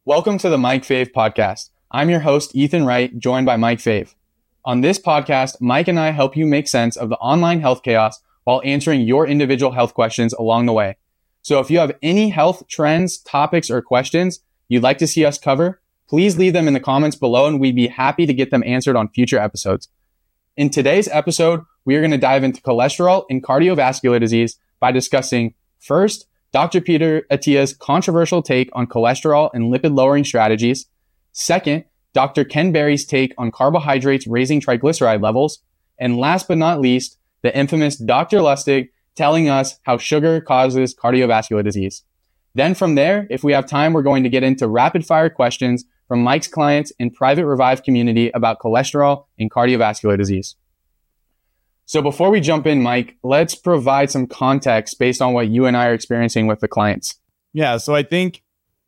Welcome to the Mike Fave podcast. I'm your host, Ethan Wright, joined by Mike Fave. On this podcast, Mike and I help you make sense of the online health chaos while answering your individual health questions along the way. So if you have any health trends, topics, or questions you'd like to see us cover, please leave them in the comments below and we'd be happy to get them answered on future episodes. In today's episode, we are going to dive into cholesterol and cardiovascular disease by discussing, first, Dr. Peter Attia's controversial take on cholesterol and lipid-lowering strategies. Second, Dr. Ken Berry's take on carbohydrates raising triglyceride levels. And last but not least, the infamous Dr. Lustig telling us how sugar causes cardiovascular disease. Then from there, if we have time, we're going to get into rapid-fire questions from Mike's clients and private Revive community about cholesterol and cardiovascular disease. So before we jump in, Mike, let's provide some context based on what you and I are experiencing with the clients. Yeah, so I think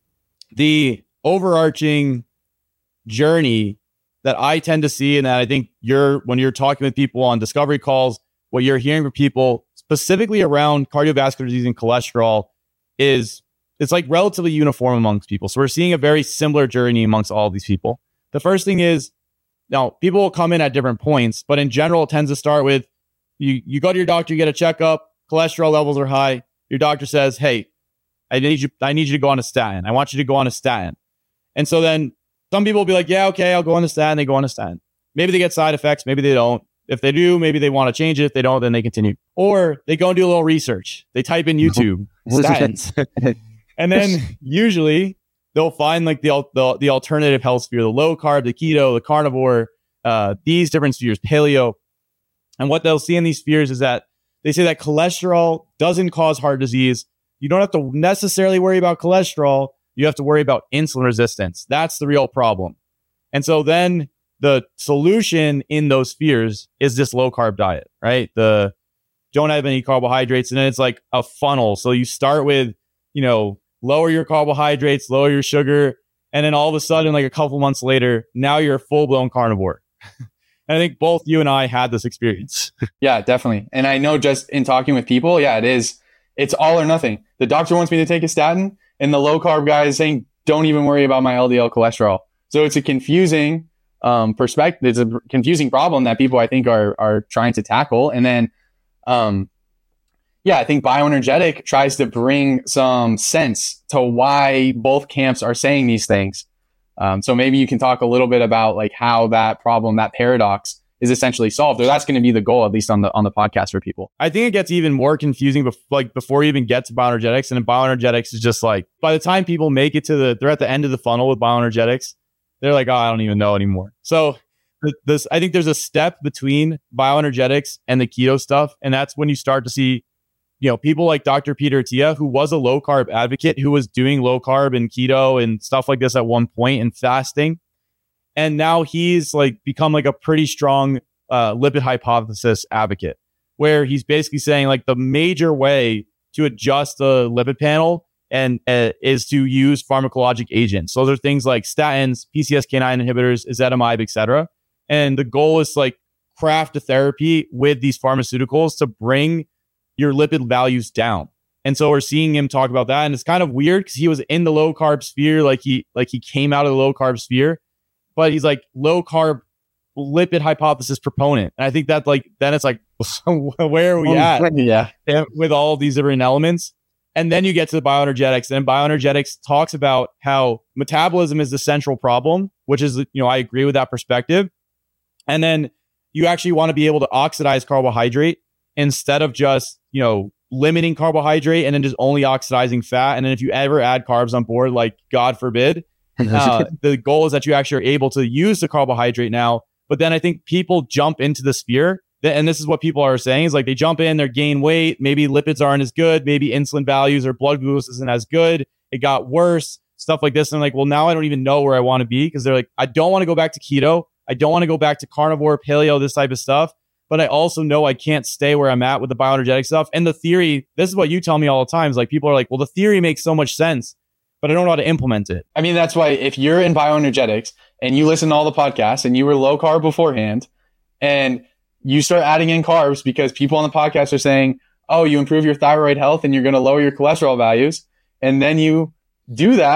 the overarching journey that I tend to see, and that I think when you're talking with people on discovery calls, what you're hearing from people specifically around cardiovascular disease and cholesterol is it's like relatively uniform amongst people. So we're seeing a very similar journey amongst all of these people. The first thing is, now people will come in at different points, but in general, it tends to start with you go to your doctor, you get a checkup, cholesterol levels are high. Your doctor says, hey, I need you to go on a statin. I want you to go on a statin. And so then some people will be like, yeah, okay, I'll go on a statin. They go on a statin. Maybe they get side effects. Maybe they don't. If they do, maybe they want to change it. If they don't, then they continue. Or they go and do a little research. They type in YouTube, statins. And then usually they'll find like the alternative health sphere, the low carb, the keto, the carnivore, these different spheres, paleo. And what they'll see in these spheres is that they say that cholesterol doesn't cause heart disease. You don't have to necessarily worry about cholesterol. You have to worry about insulin resistance. That's the real problem. And so then the solution in those spheres is this low carb diet, right? The don't have any carbohydrates. And then it's like a funnel. So you start with, lower your carbohydrates, lower your sugar. And then all of a sudden, like a couple months later, now you're a full-blown carnivore. And I think both you and I had this experience. Yeah, definitely. And I know just in talking with people, it's all or nothing. The doctor wants me to take a statin and the low carb guy is saying, don't even worry about my LDL cholesterol. So it's a confusing perspective. It's a confusing problem that people I think are trying to tackle. And then, I think Bioenergetic tries to bring some sense to why both camps are saying these things. So maybe you can talk a little bit about like how that problem, that paradox is essentially solved, or that's going to be the goal, at least on the podcast for people. I think it gets even more confusing before you even get to Bioenergetics. And Bioenergetics is just like, by the time people make it they're at the end of the funnel with Bioenergetics, they're like, oh, I don't even know anymore. So I think there's a step between Bioenergetics and the keto stuff. And that's when you start to see, people like Dr. Peter Attia, who was a low carb advocate, who was doing low carb and keto and stuff like this at one point and fasting. And now he's like become like a pretty strong lipid hypothesis advocate, where he's basically saying like the major way to adjust the lipid panel and is to use pharmacologic agents. So there are things like statins, PCSK9 inhibitors, ezetimibe, etc. And the goal is like craft a therapy with these pharmaceuticals to bring your lipid values down. And so we're seeing him talk about that. And it's kind of weird because he was in the low carb sphere, like he came out of the low carb sphere, but he's like low carb lipid hypothesis proponent. And I think that then it's like, where are we at? Yeah. With all of these different elements. And then you get to the Bioenergetics, and Bioenergetics talks about how metabolism is the central problem, which is, I agree with that perspective. And then you actually want to be able to oxidize carbohydrate instead of just, limiting carbohydrate and then just only oxidizing fat. And then if you ever add carbs on board, like God forbid, the goal is that you actually are able to use the carbohydrate now. But then I think people jump into the sphere, and this is what people are saying, is like they jump in, they gain weight, maybe lipids aren't as good, maybe insulin values or blood glucose isn't as good, it got worse, stuff like this. And I'm like, well, now I don't even know where I want to be, because they're like, I don't want to go back to keto, I don't want to go back to carnivore, paleo, this type of stuff. But I also know I can't stay where I'm at with the bioenergetic stuff. And the theory, this is what you tell me all the time, is like people are like, well, the theory makes so much sense, but I don't know how to implement it. I mean, that's why if you're in bioenergetics and you listen to all the podcasts and you were low carb beforehand and you start adding in carbs because people on the podcast are saying, oh, you improve your thyroid health and you're going to lower your cholesterol values. And then you do that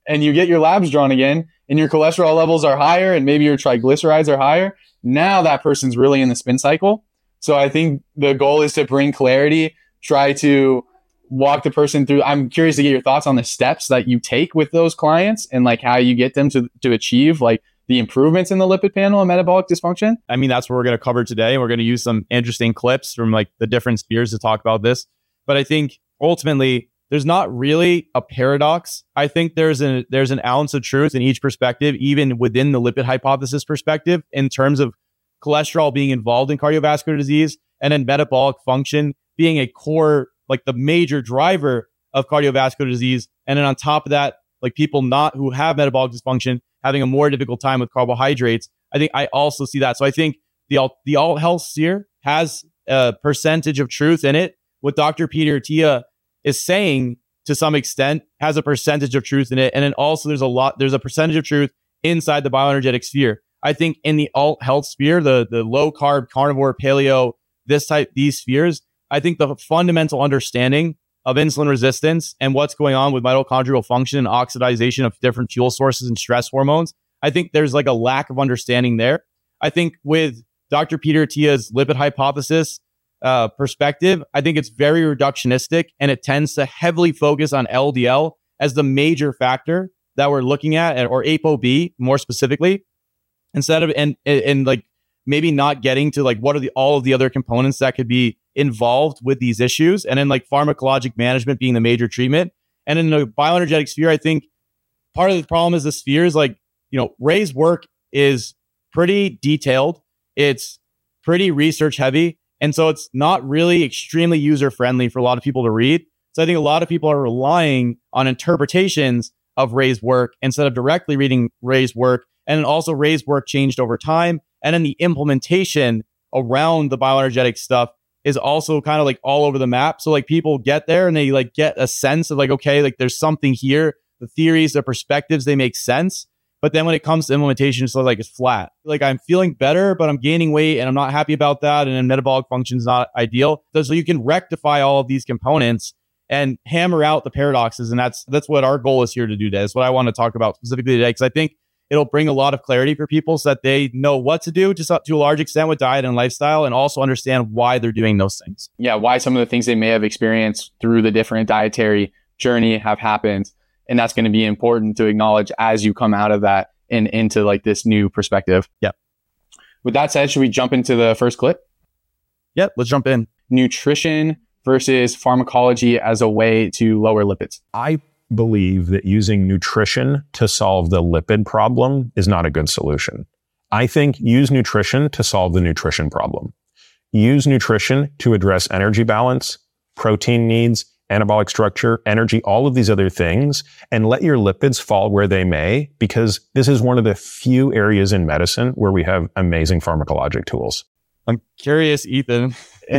and you get your labs drawn again and your cholesterol levels are higher and maybe your triglycerides are higher, now that person's really in the spin cycle. So I think the goal is to bring clarity, try to walk the person through. I'm curious to get your thoughts on the steps that you take with those clients and like how you get them to achieve like the improvements in the lipid panel and metabolic dysfunction. I mean, that's what we're going to cover today. We're going to use some interesting clips from like the different spheres to talk about this. But I think ultimately there's not really a paradox. I think there's an ounce of truth in each perspective, even within the lipid hypothesis perspective, in terms of cholesterol being involved in cardiovascular disease and then metabolic function being a core, like the major driver of cardiovascular disease. And then on top of that, like people who have metabolic dysfunction having a more difficult time with carbohydrates. I think I also see that. So I think the alt health sphere has a percentage of truth in it. What Dr. Peter Attia is saying to some extent has a percentage of truth in it. And then also there's a percentage of truth inside the bioenergetic sphere. I think in the alt health sphere, the low carb, carnivore, paleo, these spheres, I think the fundamental understanding of insulin resistance and what's going on with mitochondrial function and oxidization of different fuel sources and stress hormones, I think there's like a lack of understanding there. I think with Dr. Peter Attia's lipid hypothesis perspective, I think it's very reductionistic and it tends to heavily focus on LDL as the major factor that we're looking at, or ApoB more specifically, instead of and like maybe not getting to like what are all of the other components that could be involved with these issues, and then like pharmacologic management being the major treatment. And in the bioenergetic sphere, I think part of the problem is the sphere is like, Ray's work is pretty detailed. It's pretty research heavy. And so it's not really extremely user friendly for a lot of people to read. So I think a lot of people are relying on interpretations of Ray's work instead of directly reading Ray's work. And also Ray's work changed over time. And then the implementation around the bioenergetic stuff is also kind of like all over the map. So like people get there and they like get a sense of like, okay, like there's something here. The theories, the perspectives, they make sense. But then when it comes to implementation, it's like it's flat. Like I'm feeling better, but I'm gaining weight and I'm not happy about that. And then metabolic function is not ideal. So you can rectify all of these components and hammer out the paradoxes. And that's what our goal is here to do today. That's what I want to talk about specifically today, because I think it'll bring a lot of clarity for people so that they know what to do just to a large extent with diet and lifestyle, and also understand why they're doing those things. Yeah, why some of the things they may have experienced through the different dietary journey have happened. And that's going to be important to acknowledge as you come out of that and into like this new perspective. Yeah. With that said, should we jump into the first clip? Yep, let's jump in. Nutrition versus pharmacology as a way to lower lipids. I believe that using nutrition to solve the lipid problem is not a good solution. I think use nutrition to solve the nutrition problem. Use nutrition to address energy balance, protein needs, anabolic structure, energy, all of these other things, and let your lipids fall where they may, because this is one of the few areas in medicine where we have amazing pharmacologic tools. I'm curious, Ethan.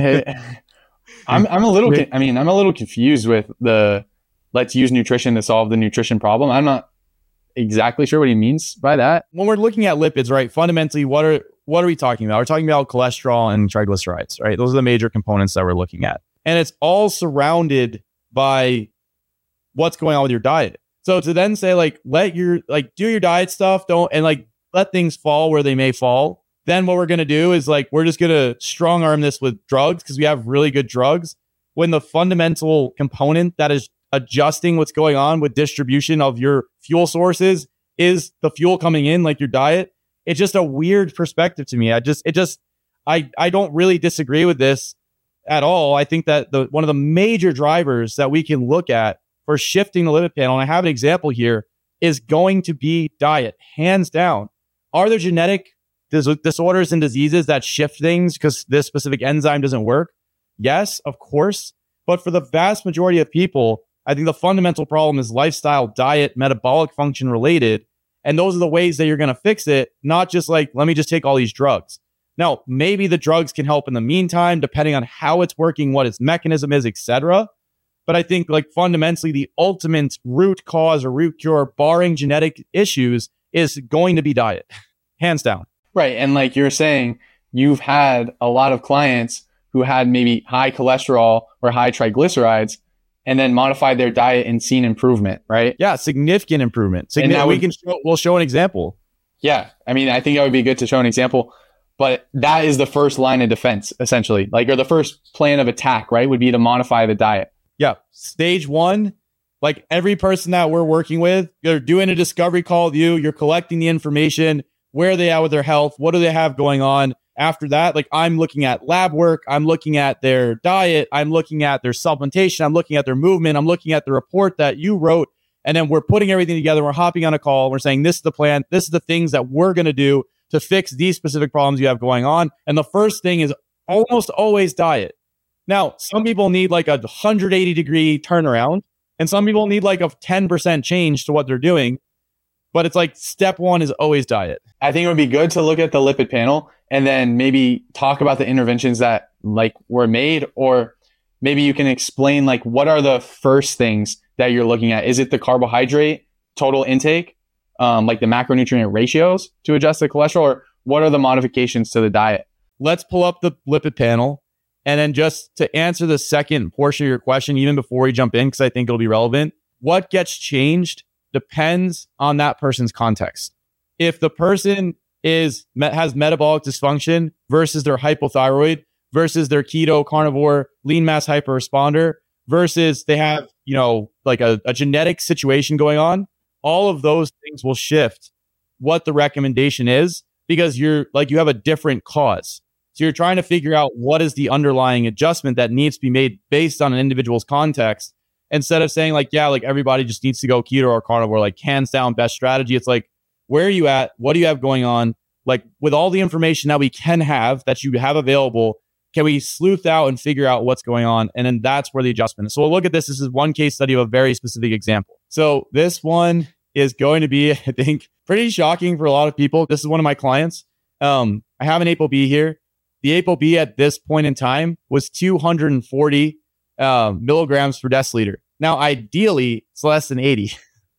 I'm a little confused with the let's use nutrition to solve the nutrition problem. I'm not exactly sure what he means by that. When we're looking at lipids, right, fundamentally, what are we talking about? We're talking about cholesterol and triglycerides, right? Those are the major components that we're looking at. And it's all surrounded by what's going on with your diet. So to then say like, do your diet stuff, let things fall where they may fall. Then what we're going to do is like, we're just going to strong arm this with drugs because we have really good drugs, when the fundamental component that is adjusting what's going on with distribution of your fuel sources is the fuel coming in, like your diet. It's just a weird perspective to me. I don't really disagree with this at all. I think that one of the major drivers that we can look at for shifting the lipid panel, and I have an example here, is going to be diet, hands down. Are there genetic disorders and diseases that shift things because this specific enzyme doesn't work? Yes, of course. But for the vast majority of people, I think the fundamental problem is lifestyle, diet, metabolic function related. And those are the ways that you're going to fix it, not just like, let me just take all these drugs. Now, maybe the drugs can help in the meantime, depending on how it's working, what its mechanism is, etc. But I think like fundamentally, the ultimate root cause or root cure, barring genetic issues, is going to be diet, hands down. Right. And like you're saying, you've had a lot of clients who had maybe high cholesterol or high triglycerides, and then modified their diet and seen improvement, right? Yeah, significant improvement. We'll show an example. Yeah. I mean, I think it would be good to show an example, but that is the first line of defense, essentially, like, or the first plan of attack, right? Would be to modify the diet. Yeah. Stage one, like every person that we're working with, you're doing a discovery call with you, you're collecting the information, where are they at with their health? What do they have going on? After that, like I'm looking at lab work, I'm looking at their diet, I'm looking at their supplementation, I'm looking at their movement, I'm looking at the report that you wrote. And then we're putting everything together. We're hopping on a call. We're saying, this is the plan. This is the things that we're going to do to fix these specific problems you have going on. And the first thing is almost always diet. Now, some people need like a 180-degree turnaround, and some people need like a 10% change to what they're doing. But it's like step one is always diet. I think it would be good to look at the lipid panel and then maybe talk about the interventions that like were made, or maybe you can explain like what are the first things that you're looking at. Is it the carbohydrate total intake, like the macronutrient ratios to adjust the cholesterol, or what are the modifications to the diet? Let's pull up the lipid panel. And then just to answer the second portion of your question, even before we jump in, because I think it'll be relevant, what gets changed depends on that person's context. If the person has metabolic dysfunction versus their hypothyroid versus their keto carnivore lean mass hyperresponder versus they have, like a genetic situation going on, all of those things will shift what the recommendation is, because you have a different cause. So you're trying to figure out what is the underlying adjustment that needs to be made based on an individual's context, instead of saying like everybody just needs to go keto or carnivore, like hands down best strategy. It's like, where are you at? What do you have going on? Like with all the information that we can have, that you have available, can we sleuth out and figure out what's going on? And then that's where the adjustment is. So we'll look at this. This is one case study of a very specific example. So this one is going to be, I think, pretty shocking for a lot of people. This is one of my clients. I have an ApoB here. The ApoB at this point in time was 240 milligrams per deciliter. Now, ideally, it's less than 80.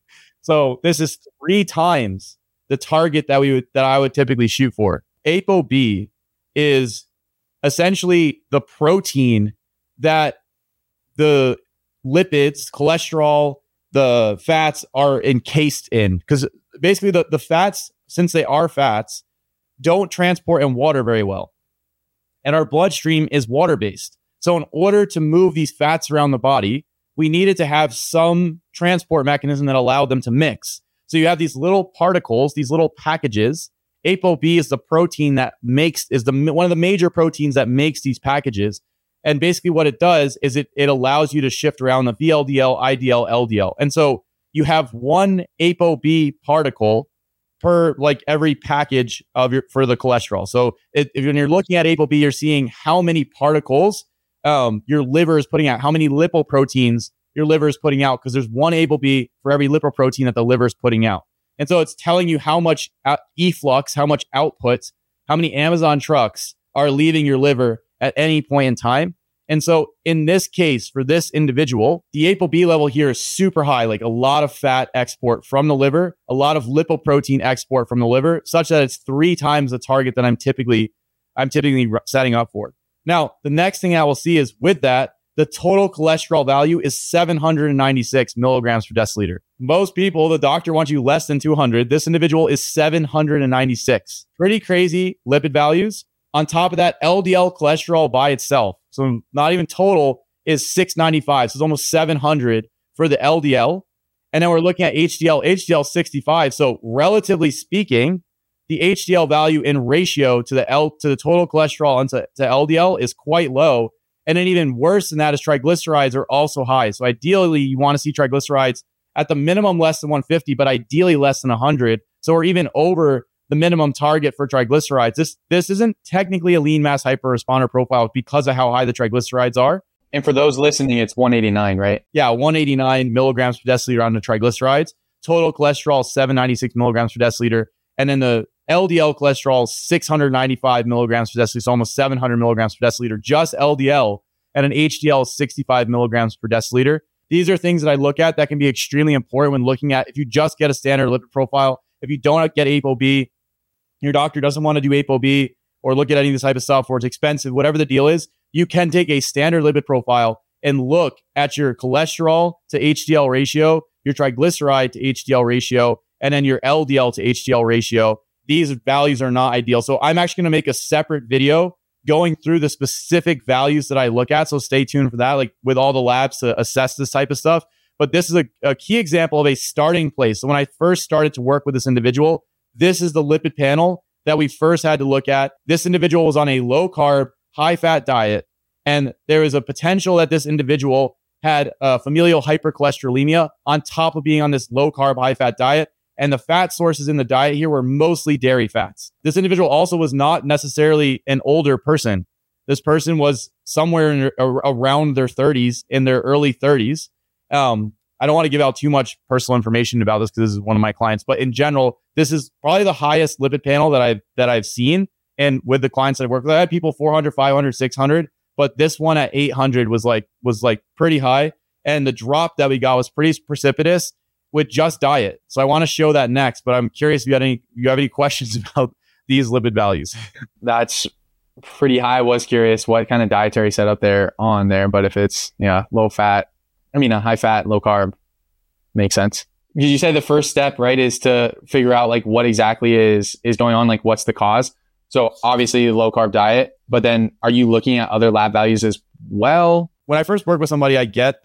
So this is 3 times the target that I would typically shoot for. ApoB is essentially the protein that the lipids, cholesterol, the fats are encased in. Because basically the fats, since they are fats, don't transport in water very well. And our bloodstream is water-based. So in order to move these fats around the body, we needed to have some transport mechanism that allowed them to mix. So you have these little particles, these little packages. ApoB is the protein that one of the major proteins that makes these packages. And basically what it does is it allows you to shift around the VLDL, IDL, LDL. And so you have one ApoB particle per like every package for the cholesterol. So when you're looking at ApoB, you're seeing how many particles your liver is putting out, how many lipoproteins your liver is putting out, because there's one ApoB for every lipoprotein that the liver is putting out. And so it's telling you how much efflux, how much output, how many Amazon trucks are leaving your liver at any point in time. And so in this case, for this individual, the ApoB level here is super high, like a lot of fat export from the liver, a lot of lipoprotein export from the liver, such that it's 3 times the target that I'm typically setting up for. Now, the next thing I will see is with that, the total cholesterol value is 796 milligrams per deciliter. Most people, the doctor wants you less than 200. This individual is 796. Pretty crazy lipid values. On top of that, LDL cholesterol by itself, so not even total, is 695. So it's almost 700 for the LDL. And then we're looking at HDL 65. So relatively speaking, the HDL value in ratio to the total cholesterol and to LDL is quite low. And then even worse than that is triglycerides are also high. So ideally, you want to see triglycerides at the minimum less than 150, but ideally less than 100. So we're even over the minimum target for triglycerides. This isn't technically a lean mass hyperresponder profile because of how high the triglycerides are. And for those listening, it's 189, right? Yeah, 189 milligrams per deciliter on the triglycerides. Total cholesterol, 796 milligrams per deciliter. And then the LDL cholesterol, 695 milligrams per deciliter, so almost 700 milligrams per deciliter, just LDL. And an HDL, 65 milligrams per deciliter. These are things that I look at that can be extremely important when looking at if you just get a standard lipid profile. If you don't get ApoB, your doctor doesn't want to do ApoB or look at any of this type of stuff, or it's expensive, whatever the deal is, you can take a standard lipid profile and look at your cholesterol to HDL ratio, your triglyceride to HDL ratio, and then your LDL to HDL ratio. These values are not ideal. So I'm actually going to make a separate video going through the specific values that I look at. So stay tuned for that, like with all the labs to assess this type of stuff. But this is a key example of a starting place. So when I first started to work with this individual, this is the lipid panel that we first had to look at. This individual was on a low carb, high fat diet. And there is a potential that this individual had familial hypercholesterolemia on top of being on this low carb, high fat diet. And the fat sources in the diet here were mostly dairy fats. This individual also was not necessarily an older person. This person was somewhere around their 30s, in their early 30s. I don't want to give out too much personal information about this because this is one of my clients, but in general, this is probably the highest lipid panel that I've seen. And with the clients that I work with, I had people 400, 500, 600, but this one at 800 was like pretty high. And the drop that we got was pretty precipitous with just diet. So I want to show that next, but I'm curious if you have any questions about these lipid values. That's pretty high. I was curious what kind of dietary setup they're on there, but if it's low fat, a high fat, low carb, makes sense. Did you say the first step, right, is to figure out like what exactly is going on, like what's the cause? So obviously low carb diet, but then are you looking at other lab values as well? When I first work with somebody,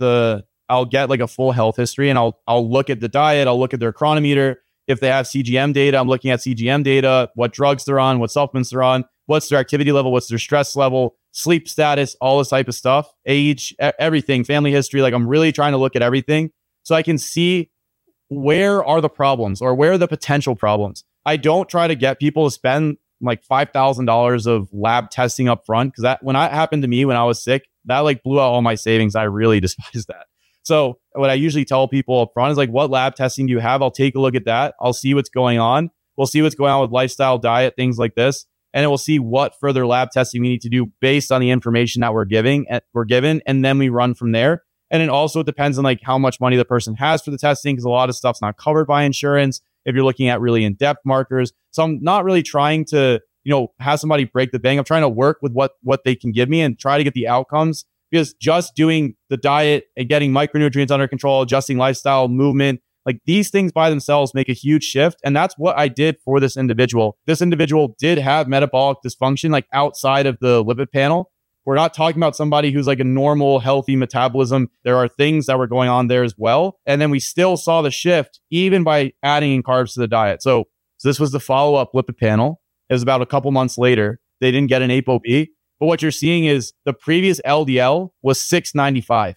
I'll get like a full health history, and I'll look at the diet, I'll look at their chronometer. If they have CGM data, I'm looking at CGM data, what drugs they're on, what supplements they're on, what's their activity level, what's their stress level, sleep status, all this type of stuff, age, everything, family history. Like I'm really trying to look at everything so I can see where are the problems or where are the potential problems. I don't try to get people to spend like $5,000 of lab testing up front, because that when that happened to me when I was sick, that like blew out all my savings. I really despise that. So what I usually tell people up front is like, what lab testing do you have? I'll take a look at that. I'll see what's going on. We'll see what's going on with lifestyle, diet, things like this. And then we'll see what further lab testing we need to do based on the information that we're given. And then we run from there. And it also depends on like how much money the person has for the testing, because a lot of stuff's not covered by insurance if you're looking at really in-depth markers. So I'm not really trying to, have somebody break the bank. I'm trying to work with what they can give me and try to get the outcomes, because just doing the diet and getting micronutrients under control, adjusting lifestyle, movement, like these things by themselves make a huge shift. And that's what I did for this individual. This individual did have metabolic dysfunction, like outside of the lipid panel. We're not talking about somebody who's like a normal, healthy metabolism. There are things that were going on there as well. And then we still saw the shift even by adding in carbs to the diet. So this was the follow-up lipid panel. It was about a couple months later. They didn't get an ApoB. But what you're seeing is the previous LDL was 695.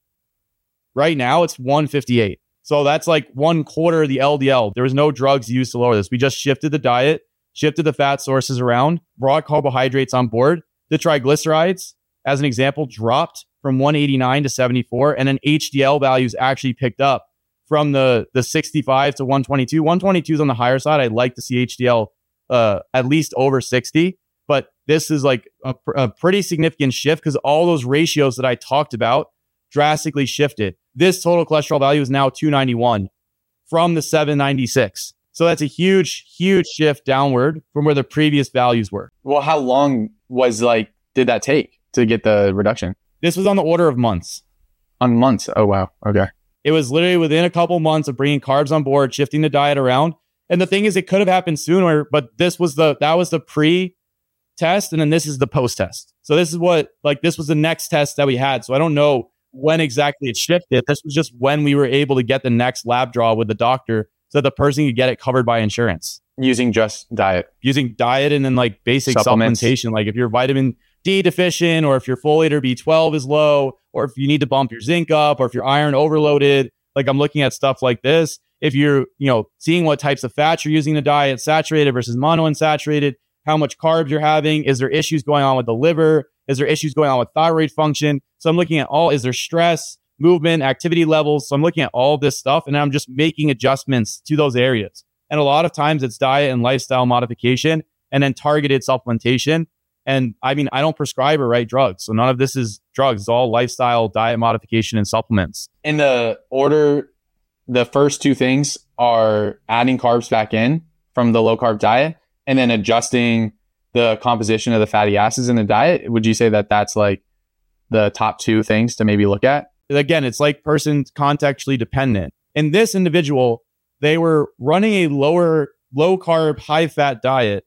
Right now, it's 158. So that's like 1/4 of the LDL. There was no drugs used to lower this. We just shifted the diet, shifted the fat sources around, brought carbohydrates on board. The triglycerides, as an example, dropped from 189 to 74. And then HDL values actually picked up from the 65 to 122. 122 is on the higher side. I'd like to see HDL at least over 60. But this is like a pretty significant shift, because all those ratios that I talked about drastically shifted. This total cholesterol value is now 291 from the 796. So that's a huge, huge shift downward from where the previous values were. Well, how long did that take to get the reduction? This was on the order of months. On months? Oh, wow. Okay. It was literally within a couple months of bringing carbs on board, shifting the diet around. And the thing is, it could have happened sooner, but that was the pre-test, and then this is the post-test. So this was the next test that we had. So I don't know when exactly it shifted. This was just when we were able to get the next lab draw with the doctor so that the person could get it covered by insurance. Using just diet. Using diet and then like basic Supplements. supplementation. Like if you're vitamin D deficient, or if your folate or B12 is low, or if you need to bump your zinc up, or if you're iron overloaded. Like I'm looking at stuff like this. If you're, seeing what types of fats you're using in the diet, saturated versus monounsaturated, how much carbs you're having, is there issues going on with the liver? Is there issues going on with thyroid function? So I'm looking at is there stress, movement, activity levels? So I'm looking at all this stuff, and I'm just making adjustments to those areas. And a lot of times it's diet and lifestyle modification, and then targeted supplementation. And I don't prescribe or write drugs. So none of this is drugs. It's all lifestyle, diet modification, and supplements. In the order, the first two things are adding carbs back in from the low carb diet, and then adjusting the composition of the fatty acids in the diet. Would you say that that's like the top two things to maybe look at? Again, it's like person contextually dependent. In this individual, they were running a low carb, high fat diet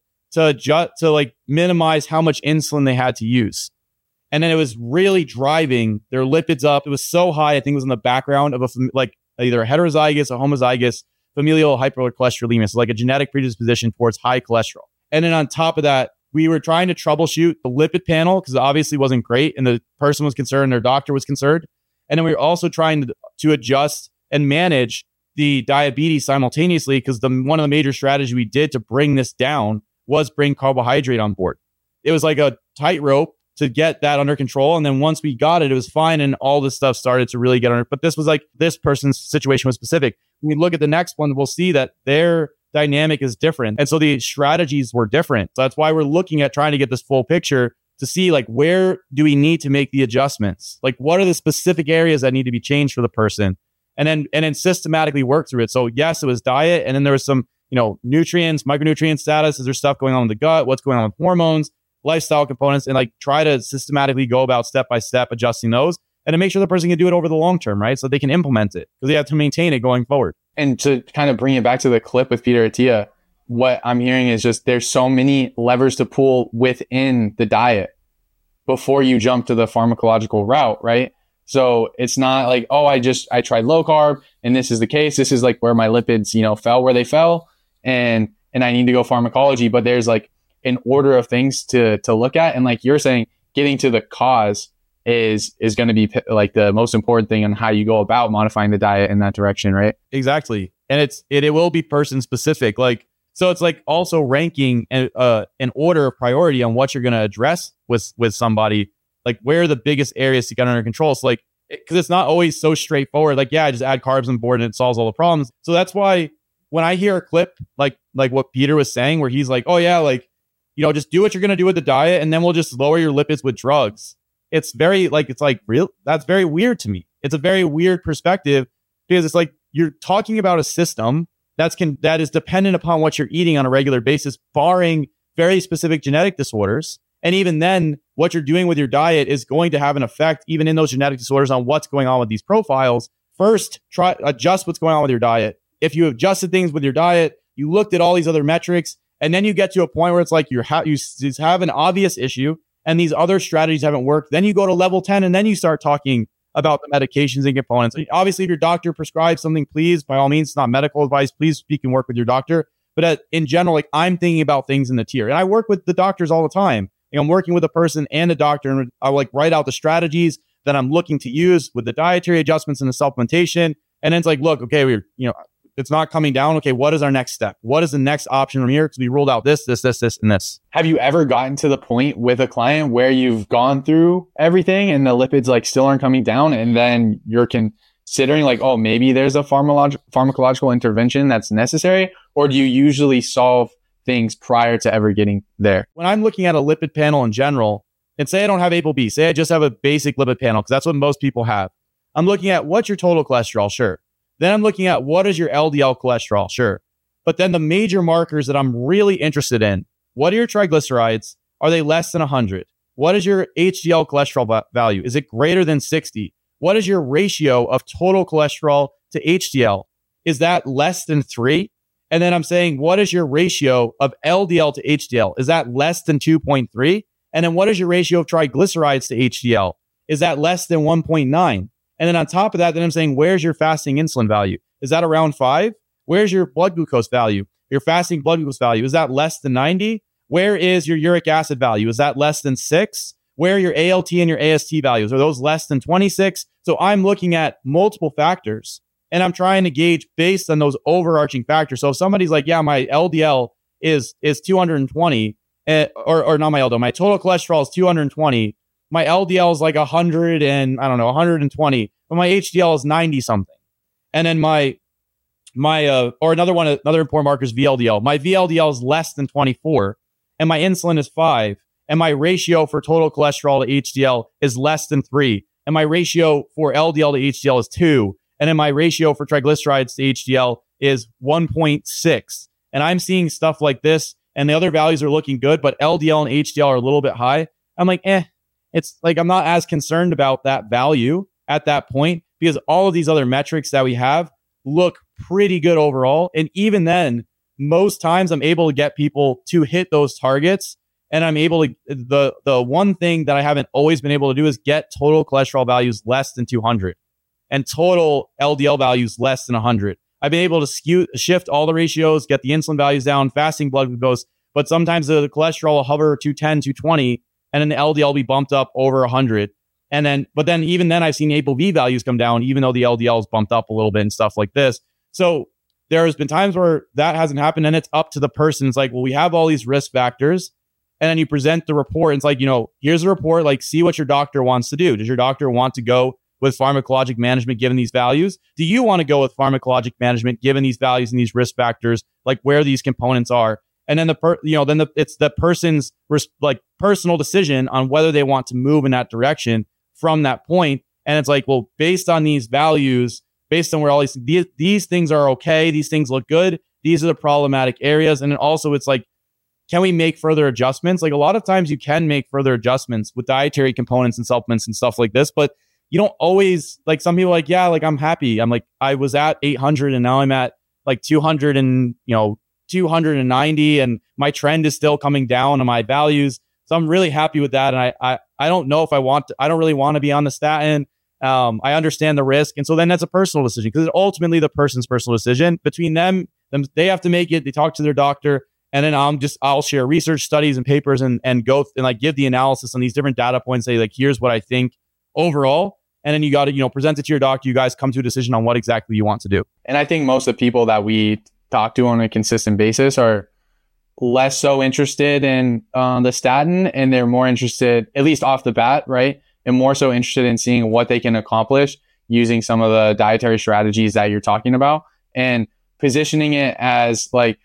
to like minimize how much insulin they had to use. And then it was really driving their lipids up. It was so high, I think it was in the background of either a heterozygous or homozygous familial hypercholesterolemia. So like a genetic predisposition towards high cholesterol. And then on top of that, we were trying to troubleshoot the lipid panel because it obviously wasn't great. And the person was concerned, their doctor was concerned. And then we were also trying to adjust and manage the diabetes simultaneously because one of the major strategies we did to bring this down was bring carbohydrate on board. It was like a tightrope to get that under control. And then once we got it, it was fine. And all this stuff started to really get under. But this was like this person's situation was specific. When we look at the next one, we'll see that their dynamic is different. And so the strategies were different. So that's why we're looking at trying to get this full picture to see like where do we need to make the adjustments? Like what are the specific areas that need to be changed for the person? And then systematically work through it. So yes, it was diet. And then there was some, nutrients, micronutrient status. Is there stuff going on in the gut? What's going on with hormones, lifestyle components, and like try to systematically go about step by step adjusting those and to make sure the person can do it over the long term, right? So they can implement it because they have to maintain it going forward. And to kind of bring it back to the clip with Peter Attia, what I'm hearing is just there's so many levers to pull within the diet before you jump to the pharmacological route, right? So it's not like, oh, I tried low carb and this is the case. This is like where my lipids, fell where they fell and I need to go pharmacology. But there's like an order of things to look at. And like you're saying, getting to the cause is going to be like the most important thing on how you go about modifying the diet in that direction, right? Exactly. And it will be person specific. Like, so it's like also ranking an order of priority on what you're going to address with somebody. Like where are the biggest areas to get under control? So like, because it's not always so straightforward. Like, yeah, I just add carbs on board and it solves all the problems. So that's why when I hear a clip like what Peter was saying, where he's like, oh yeah, like, just do what you're going to do with the diet and then we'll just lower your lipids with drugs. It's very like, it's like real. That's very weird to me. It's a very weird perspective because it's like you're talking about a system that is dependent upon what you're eating on a regular basis, barring very specific genetic disorders. And even then, what you're doing with your diet is going to have an effect, even in those genetic disorders, on what's going on with these profiles. First, adjust what's going on with your diet. If you adjusted things with your diet, you looked at all these other metrics, and then you get to a point where it's like you have an obvious issue, and these other strategies haven't worked. Then you go to level 10, and then you start talking about the medications and components. Obviously, if your doctor prescribes something, please, by all means, it's not medical advice. Please speak and work with your doctor. But in general, like I'm thinking about things in the tier, and I work with the doctors all the time. I'm working with a person and a doctor, and I like write out the strategies that I'm looking to use with the dietary adjustments and the supplementation. And then it's like, look, okay, it's not coming down. Okay, what is our next step? What is the next option from here? Because we ruled out this, and this. Have you ever gotten to the point with a client where you've gone through everything and the lipids like still aren't coming down, and then you're considering like, oh, maybe there's a pharmacological intervention that's necessary? Or do you usually solve things prior to ever getting there? When I'm looking at a lipid panel in general, and say I don't have ApoB, say I just have a basic lipid panel, because that's what most people have. I'm looking at what's your total cholesterol, sure. Then I'm looking at what is your LDL cholesterol, sure. But then the major markers that I'm really interested in, what are your triglycerides? Are they less than 100? What is your HDL cholesterol value? Is it greater than 60? What is your ratio of total cholesterol to HDL? Is that less than 3? And then I'm saying, what is your ratio of LDL to HDL? Is that less than 2.3? And then what is your ratio of triglycerides to HDL? Is that less than 1.9? And then on top of that, then I'm saying, where's your fasting insulin value? Is that around 5? Where's your blood glucose value? Your fasting blood glucose value, is that less than 90? Where is your uric acid value? Is that less than 6? Where are your ALT and your AST values? Are those less than 26? So I'm looking at multiple factors. And I'm trying to gauge based on those overarching factors. So if somebody's like, yeah, my LDL is 220, or not my LDL, my total cholesterol is 220. My LDL is like 120, but my HDL is 90 something. And then my another important marker is VLDL. My VLDL is less than 24, and my insulin is 5, and my ratio for total cholesterol to HDL is less than 3, and my ratio for LDL to HDL is 2. And then my ratio for triglycerides to HDL is 1.6. And I'm seeing stuff like this, and the other values are looking good, but LDL and HDL are a little bit high. I'm like, And it's like I'm not as concerned about that value at that point because all of these other metrics that we have look pretty good overall. And even then, most times I'm able to get people to hit those targets. And I'm able to, the one thing that I haven't always been able to do is get total cholesterol values less than 200 and total LDL values less than 100. I've been able to shift all the ratios, get the insulin values down, fasting blood glucose, but sometimes the cholesterol will hover 210, 220, and then the LDL will be bumped up over 100. But then even then I've seen ApoB values come down, even though the LDL is bumped up a little bit and stuff like this. So there's been times where that hasn't happened, and it's up to the person. It's like, well, we have all these risk factors. And then you present the report. And it's like, here's the report, like, see what your doctor wants to do. Does your doctor want to go with pharmacologic management given these values? Do you want to go with pharmacologic management given these values and these risk factors, like where these components are? And then it's the person's personal decision on whether they want to move in that direction from that point. And it's like, well, based on these values, based on where all these things are okay, these things look good, these are the problematic areas. And then also it's like, can we make further adjustments? Like a lot of times you can make further adjustments with dietary components and supplements and stuff like this, but you don't always, like some people like, yeah, like I'm happy. I'm like, I was at 800 and now I'm at like 200 and 290 and my trend is still coming down on my values. So I'm really happy with that. And I don't know if I don't really want to be on the statin. I understand the risk. And so then that's a personal decision because it's ultimately the person's personal decision. Between them, they have to make it. They talk to their doctor. And then I'll share research studies and papers and go and like give the analysis on these different data points, say like, here's what I think overall. And then you got to, present it to your doctor. You guys come to a decision on what exactly you want to do. And I think most of the people that we talk to on a consistent basis are less so interested in the statin, and they're more interested, at least off the bat, right? And more so interested in seeing what they can accomplish using some of the dietary strategies that you're talking about and positioning it as like,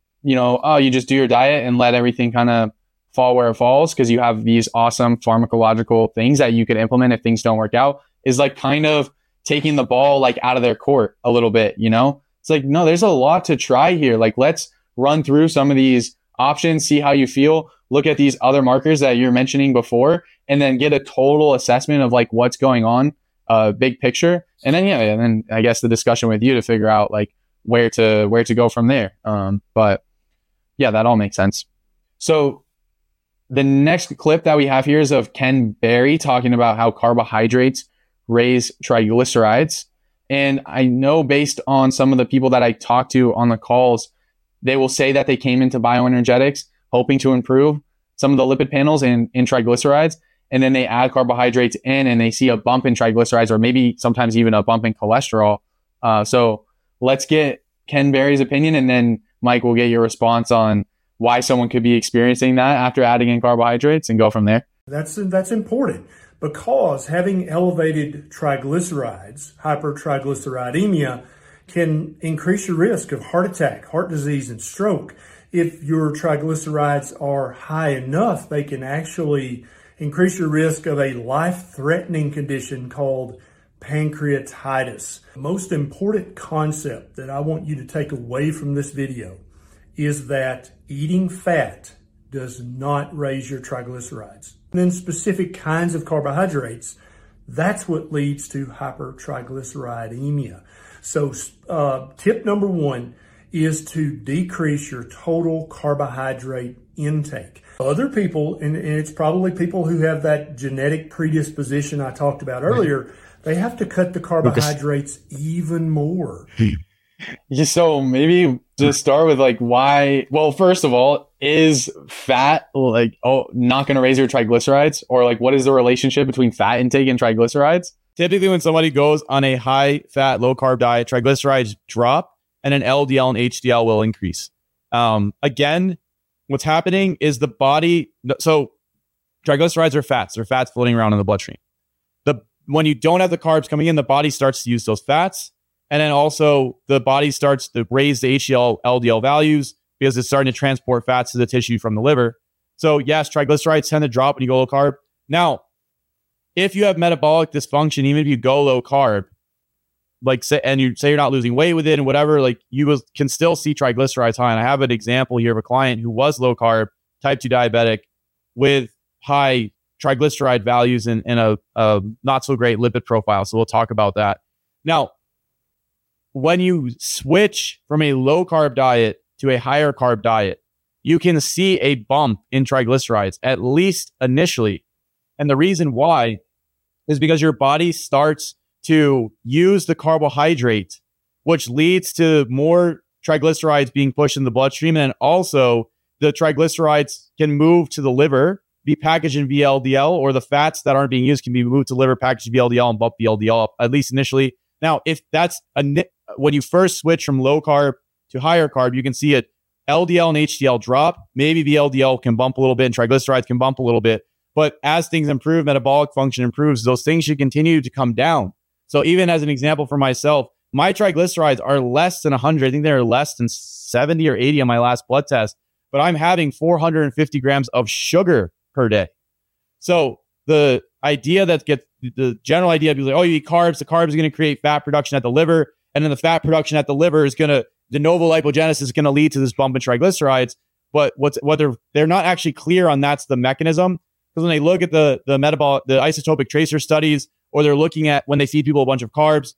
you just do your diet and let everything kind of fall where it falls because you have these awesome pharmacological things that you could implement if things don't work out, is like kind of taking the ball like out of their court a little bit, It's like, no, there's a lot to try here. Like, let's run through some of these options, see how you feel, look at these other markers that you're mentioning before, and then get a total assessment of like what's going on, big picture. And then, and then I guess the discussion with you to figure out like where to go from there. But yeah, that all makes sense. So the next clip that we have here is of Ken Berry talking about how carbohydrates raise triglycerides. And I know based on some of the people that I talked to on the calls, they will say that they came into bioenergetics hoping to improve some of the lipid panels in triglycerides. And then they add carbohydrates in and they see a bump in triglycerides or maybe sometimes even a bump in cholesterol. So let's get Ken Berry's opinion, and then Mike will get your response on why someone could be experiencing that after adding in carbohydrates and go from there. That's important because having elevated triglycerides, hypertriglyceridemia, can increase your risk of heart attack, heart disease, and stroke. If your triglycerides are high enough, they can actually increase your risk of a life-threatening condition called pancreatitis. The most important concept that I want you to take away from this video is that eating fat does not raise your triglycerides. And then specific kinds of carbohydrates, that's what leads to hypertriglyceridemia. So tip number one is to decrease your total carbohydrate intake. Other people, and it's probably people who have that genetic predisposition I talked about earlier, they have to cut the carbohydrates even more. So maybe just start with like why, well, first of all, is fat like, not going to raise your triglycerides? Or like, what is the relationship between fat intake and triglycerides? Typically when somebody goes on a high fat, low carb diet, triglycerides drop and then LDL and HDL will increase. Again, what's happening is the body, so triglycerides are fats. They're fats floating around in the bloodstream. When you don't have the carbs coming in, the body starts to use those fats. And then also the body starts to raise the HDL, LDL values because it's starting to transport fats to the tissue from the liver. So yes, triglycerides tend to drop when you go low carb. Now, if you have metabolic dysfunction, even if you go low carb, and you say you're not losing weight with it and whatever, like can still see triglycerides high. And I have an example here of a client who was low carb, type 2 diabetic with high triglyceride values and a not so great lipid profile. So we'll talk about that. Now, when you switch from a low carb diet to a higher carb diet, you can see a bump in triglycerides, at least initially. And the reason why is because your body starts to use the carbohydrate, which leads to more triglycerides being pushed in the bloodstream. And also the triglycerides can move to the liver, be packaged in VLDL, or the fats that aren't being used can be moved to liver, packaged in VLDL, and bump VLDL up, at least initially. Now, if that's when you first switch from low carb to higher carb, you can see it LDL and HDL drop. Maybe VLDL can bump a little bit and triglycerides can bump a little bit. But as things improve, metabolic function improves, those things should continue to come down. So even as an example for myself, my triglycerides are less than 100. I think they're less than 70 or 80 on my last blood test, but I'm having 450 grams of sugar per day. So the idea that the general idea of like, oh, you eat carbs, the carbs are going to create fat production at the liver, and then the fat production at the liver is going to, de novo lipogenesis is going to lead to this bump in triglycerides. But what they're not actually clear on, that's the mechanism. Because when they look at the isotopic tracer studies, or they're looking at when they feed people a bunch of carbs,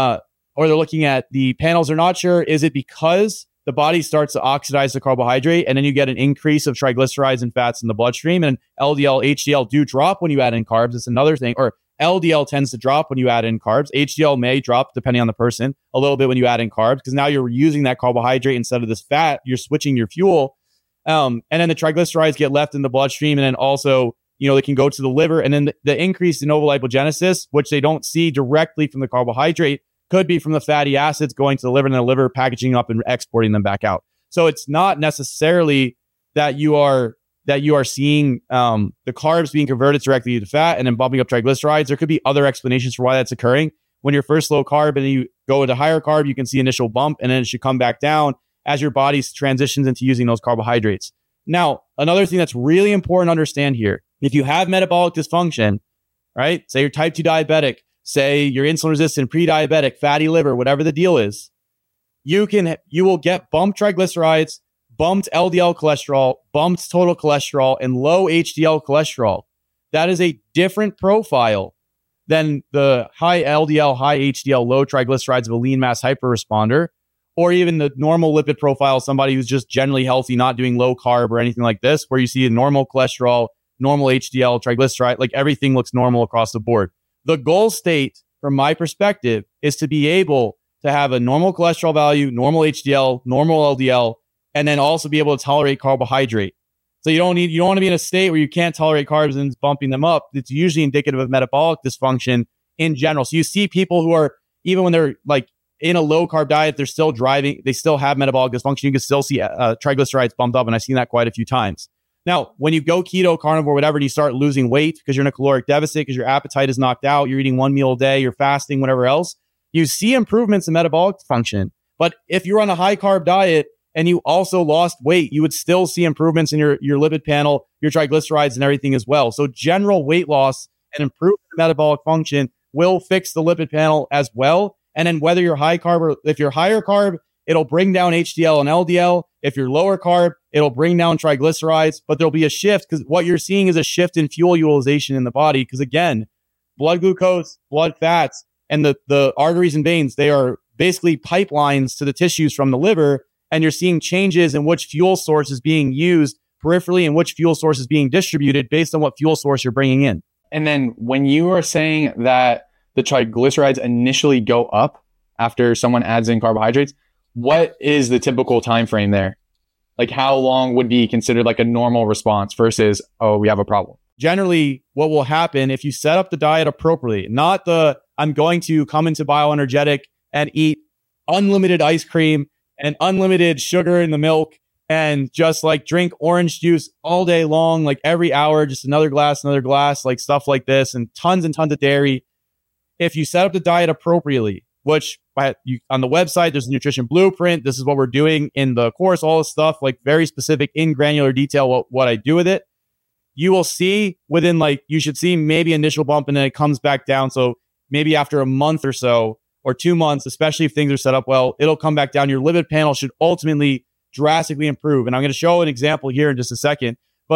or they're looking at the panels, they're not sure, is it because the body starts to oxidize the carbohydrate and then you get an increase of triglycerides and fats in the bloodstream, and LDL, HDL do drop when you add in carbs. It's another thing. Or LDL tends to drop when you add in carbs. HDL may drop, depending on the person, a little bit when you add in carbs, because now you're using that carbohydrate instead of this fat. You're switching your fuel. And then the triglycerides get left in the bloodstream, and then also, they can go to the liver. And then the increase in de novo lipogenesis, which they don't see directly from the carbohydrate, could be from the fatty acids going to the liver, and the liver packaging up and exporting them back out. So it's not necessarily that you are seeing the carbs being converted directly to fat and then bumping up triglycerides. There could be other explanations for why that's occurring. When you're first low carb and then you go into higher carb, you can see initial bump, and then it should come back down as your body transitions into using those carbohydrates. Now, another thing that's really important to understand here, if you have metabolic dysfunction, right? Say you're type 2 diabetic, say you're insulin resistant, pre-diabetic, fatty liver, whatever the deal is, you will get bumped triglycerides, bumped LDL cholesterol, bumped total cholesterol, and low HDL cholesterol. That is a different profile than the high LDL, high HDL, low triglycerides of a lean mass hyperresponder, or even the normal lipid profile, somebody who's just generally healthy, not doing low carb or anything like this, where you see a normal cholesterol, normal HDL, triglyceride, like everything looks normal across the board. The goal state, from my perspective, is to be able to have a normal cholesterol value, normal HDL, normal LDL, and then also be able to tolerate carbohydrate. So you don't want to be in a state where you can't tolerate carbs and it's bumping them up. It's usually indicative of metabolic dysfunction in general. So you see people who are, even when they're like in a low carb diet, they're still driving, they still have metabolic dysfunction. You can still see triglycerides bumped up, and I've seen that quite a few times. Now, when you go keto, carnivore, whatever, and you start losing weight because you're in a caloric deficit, because your appetite is knocked out, you're eating one meal a day, you're fasting, whatever else, you see improvements in metabolic function. But if you're on a high carb diet and you also lost weight, you would still see improvements in your lipid panel, your triglycerides, and everything as well. So general weight loss and improvement in metabolic function will fix the lipid panel as well. And then whether you're high carb or if you're higher carb, it'll bring down HDL and LDL. If you're lower carb, it'll bring down triglycerides, but there'll be a shift, because what you're seeing is a shift in fuel utilization in the body. Because again, blood glucose, blood fats, and the arteries and veins, they are basically pipelines to the tissues from the liver. And you're seeing changes in which fuel source is being used peripherally and which fuel source is being distributed based on what fuel source you're bringing in. And then when you are saying that the triglycerides initially go up after someone adds in carbohydrates, what is the typical time frame there? Like how long would be considered like a normal response versus, oh, we have a problem? Generally, what will happen if you set up the diet appropriately, not I'm going to come into Bioenergetic and eat unlimited ice cream and unlimited sugar in the milk and just like drink orange juice all day long, like every hour, just another glass, like stuff like this, and tons of dairy. If you set up the diet appropriately, which on the website, there's a nutrition blueprint. This is what we're doing in the course, all this stuff, like very specific in granular detail, what I do with it. You will see you should see maybe initial bump and then it comes back down. So maybe after a month or so, or 2 months, especially if things are set up well, it'll come back down. Your lipid panel should ultimately drastically improve. And I'm going to show an example here in just a second, but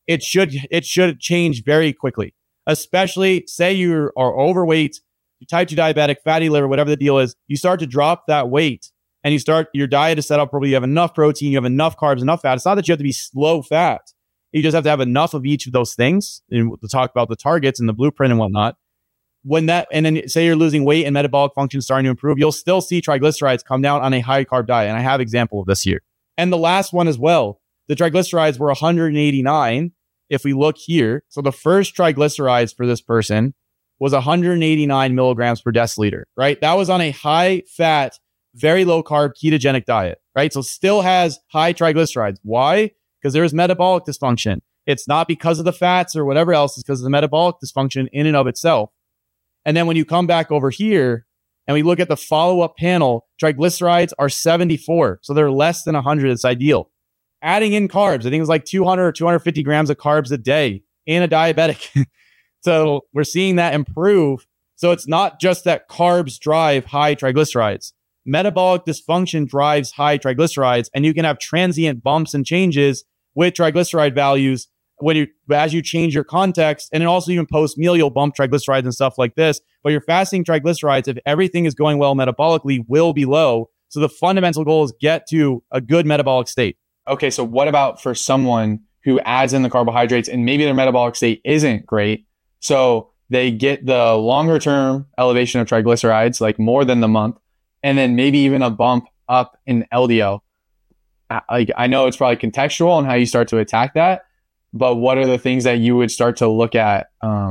it should change very quickly. Especially say you are overweight, you're type 2 diabetic, fatty liver, whatever the deal is, you start to drop that weight and your diet is set up probably, you have enough protein, you have enough carbs, enough fat. It's not that you have to be low fat. You just have to have enough of each of those things. And to talk about the targets and the blueprint and whatnot. And then say you're losing weight and metabolic function starting to improve, you'll still see triglycerides come down on a high carb diet. And I have example of this here. And the last one as well, the triglycerides were 189. If we look here, so the first triglycerides for this person was 189 milligrams per deciliter, right? That was on a high fat, very low carb ketogenic diet, right? So still has high triglycerides. Why? Because there's metabolic dysfunction. It's not because of the fats or whatever else. It's because of the metabolic dysfunction in and of itself. And then when you come back over here and we look at the follow-up panel, triglycerides are 74. So they're less than 100. It's ideal. Adding in carbs, I think it was like 200 or 250 grams of carbs a day in a diabetic. So we're seeing that improve. So it's not just that carbs drive high triglycerides. Metabolic dysfunction drives high triglycerides, and you can have transient bumps and changes with triglyceride values as you change your context. And then also even post-meal, you'll bump triglycerides and stuff like this. But your fasting triglycerides, if everything is going well metabolically, will be low. So the fundamental goal is get to a good metabolic state. Okay, so what about for someone who adds in the carbohydrates and maybe their metabolic state isn't great? So they get the longer term elevation of triglycerides, like more than the month, and then maybe even a bump up in LDL. Like, I know it's probably contextual on how you start to attack that, but what are the things that you would start to look at,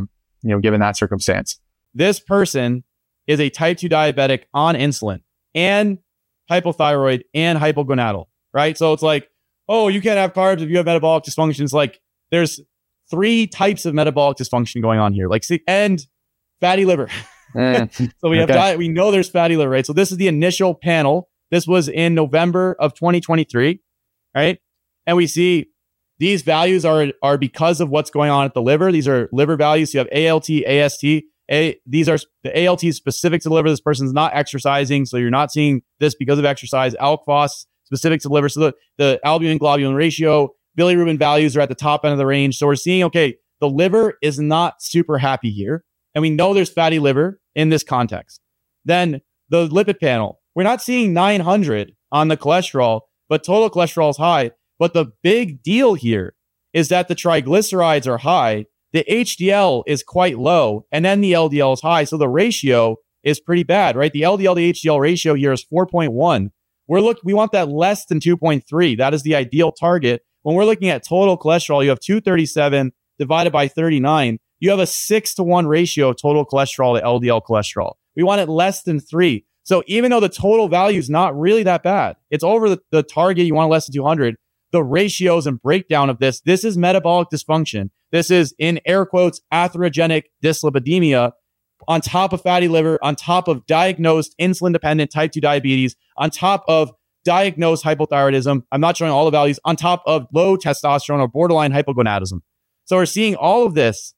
given that circumstance? This person is a type 2 diabetic on insulin and hypothyroid and hypogonadal, right? So it's like, oh, you can't have carbs if you have metabolic dysfunction. It's like there's 3 types of metabolic dysfunction going on here, and fatty liver. So we have diet. We know there's fatty liver, right? So this is the initial panel. This was in November of 2023, right? And we see these values are because of what's going on at the liver. These are liver values. So you have ALT, AST. These are the ALT specific to the liver. This person's not exercising, so you're not seeing this because of exercise. ALK phos specific to the liver. So the albumin-globulin ratio, bilirubin values are at the top end of the range. So we're seeing, okay, the liver is not super happy here. And we know there's fatty liver in this context. Then the lipid panel, we're not seeing 900 on the cholesterol, but total cholesterol is high. But the big deal here is that the triglycerides are high, the HDL is quite low, and then the LDL is high. So the ratio is pretty bad, right? The LDL to HDL ratio here is 4.1. We want that less than 2.3. That is the ideal target. When we're looking at total cholesterol, you have 237 divided by 39. You have a 6-to-1 ratio of total cholesterol to LDL cholesterol. We want it less than 3. So even though the total value is not really that bad, it's over the target, you want less than 200. The ratios and breakdown of this is metabolic dysfunction. This is, in air quotes, atherogenic dyslipidemia on top of fatty liver, on top of diagnosed insulin-dependent type 2 diabetes, on top of diagnosed hypothyroidism. I'm not showing all the values, on top of low testosterone or borderline hypogonadism. So we're seeing all of this,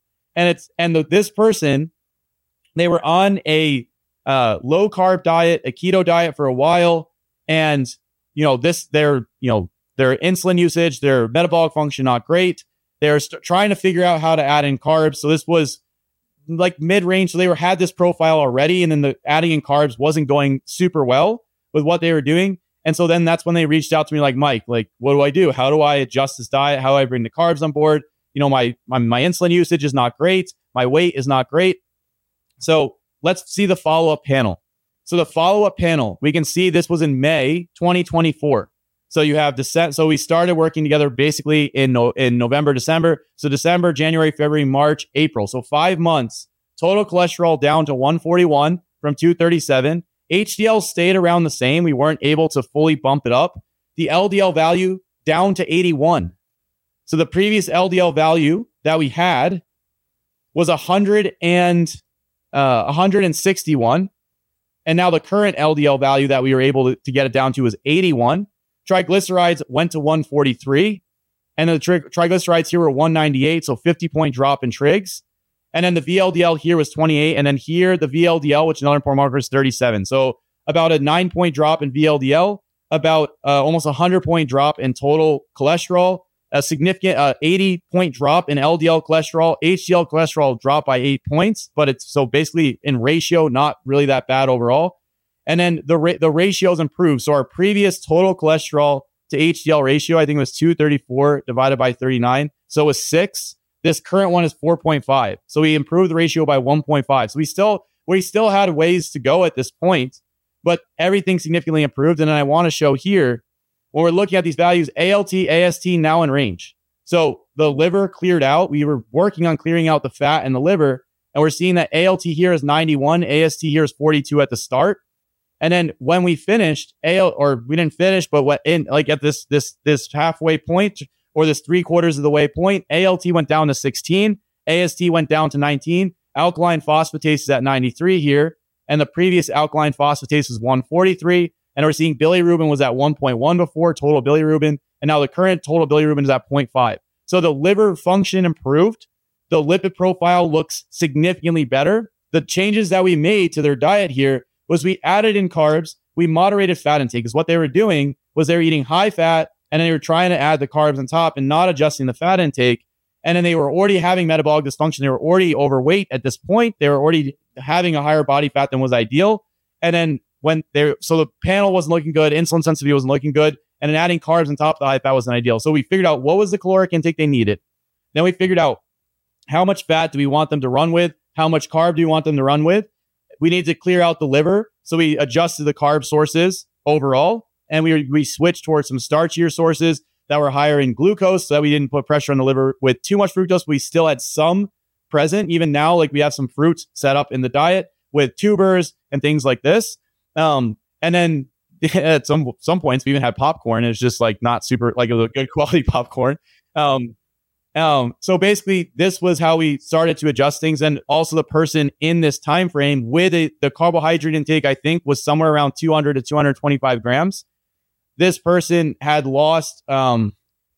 this person, they were on a low carb diet, a keto diet for a while, and their insulin usage, their metabolic function not great. They're trying to figure out how to add in carbs. So this was like mid-range. So they had this profile already, and then the adding in carbs wasn't going super well with what they were doing. And so then that's when they reached out to me like, Mike, like, what do I do? How do I adjust this diet? How do I bring the carbs on board? My insulin usage is not great. My weight is not great. So let's see the follow-up panel. So the follow-up panel, we can see this was in May 2024. So you have so we started working together basically in November, December. So December, January, February, March, April. So 5 months, total cholesterol down to 141 from 237. HDL stayed around the same. We weren't able to fully bump it up. The LDL value down to 81. So the previous LDL value that we had was 161. And now the current LDL value that we were able to get it down to is 81. Triglycerides went to 143. And the triglycerides here were 198. So 50-point drop in trigs. And then the VLDL here was 28. And then here, the VLDL, which is another important marker, is 37. So about a 9-point drop in VLDL, about almost a 100-point drop in total cholesterol, a significant 80-point drop in LDL cholesterol. HDL cholesterol dropped by 8 points, but it's so basically in ratio, not really that bad overall. And then the ratios improved. So our previous total cholesterol to HDL ratio, I think it was 234 divided by 39. So it was 6. This current one is 4.5. So we improved the ratio by 1.5. So we still had ways to go at this point, but everything significantly improved. And then I want to show here, when we're looking at these values, ALT, AST now in range. So the liver cleared out. We were working on clearing out the fat in the liver, and we're seeing that ALT here is 91, AST here is 42 at the start. And then when we finished, we didn't finish, but what in like at this halfway point or this 3/4 of the way point, ALT went down to 16, AST went down to 19, alkaline phosphatase is at 93 here, and the previous alkaline phosphatase was 143, and we're seeing bilirubin was at 1.1 before, total bilirubin, and now the current total bilirubin is at 0.5. So the liver function improved, the lipid profile looks significantly better. The changes that we made to their diet here was we added in carbs, we moderated fat intake, because what they were doing was they were eating high fat, and they were trying to add the carbs on top and not adjusting the fat intake. And then they were already having metabolic dysfunction. They were already overweight at this point. They were already having a higher body fat than was ideal. And then so the panel wasn't looking good, insulin sensitivity wasn't looking good, and then adding carbs on top of the high fat wasn't ideal. So we figured out what was the caloric intake they needed. Then we figured out how much fat do we want them to run with? How much carb do we want them to run with? We need to clear out the liver. So we adjusted the carb sources overall, and we switched towards some starchier sources that were higher in glucose so that we didn't put pressure on the liver with too much fructose. We still had some present. Even now, like we have some fruits set up in the diet with tubers and things like this. And then at some points, we even had popcorn. It's just like not super, like it was a good quality popcorn. So basically, this was how we started to adjust things. And also the person in this time frame with the carbohydrate intake, I think, was somewhere around 200 to 225 grams. This person had lost around,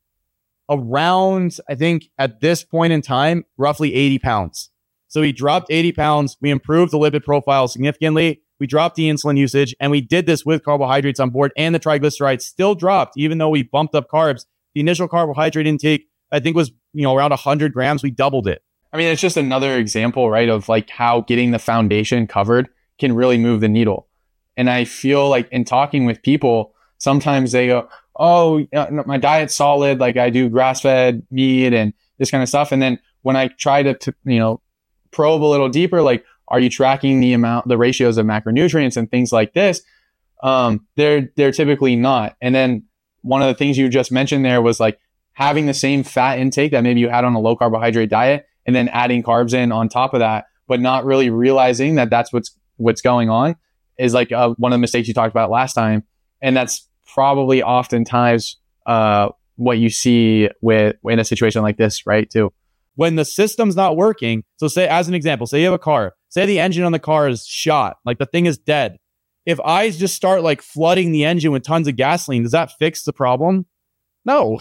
I think, at this point in time, roughly 80 pounds. So he dropped 80 pounds. We improved the lipid profile significantly. We dropped the insulin usage, and we did this with carbohydrates on board, and the triglycerides still dropped, even though we bumped up carbs. The initial carbohydrate intake, I think, was around 100 grams. We doubled it. I mean, it's just another example, right, of like how getting the foundation covered can really move the needle. And I feel like in talking with people, sometimes they go, oh, my diet's solid. Like I do grass-fed meat and this kind of stuff. And then when I try to probe a little deeper, like, are you tracking the ratios of macronutrients and things like this? They're typically not. And then one of the things you just mentioned there was like having the same fat intake that maybe you had on a low carbohydrate diet and then adding carbs in on top of that, but not really realizing that that's what's going on is like one of the mistakes you talked about last time. And that's probably oftentimes what you see in a situation like this, right, too. When the system's not working, so say, as an example, say you have a car, say the engine on the car is shot, like the thing is dead. If I just start like flooding the engine with tons of gasoline, does that fix the problem? No.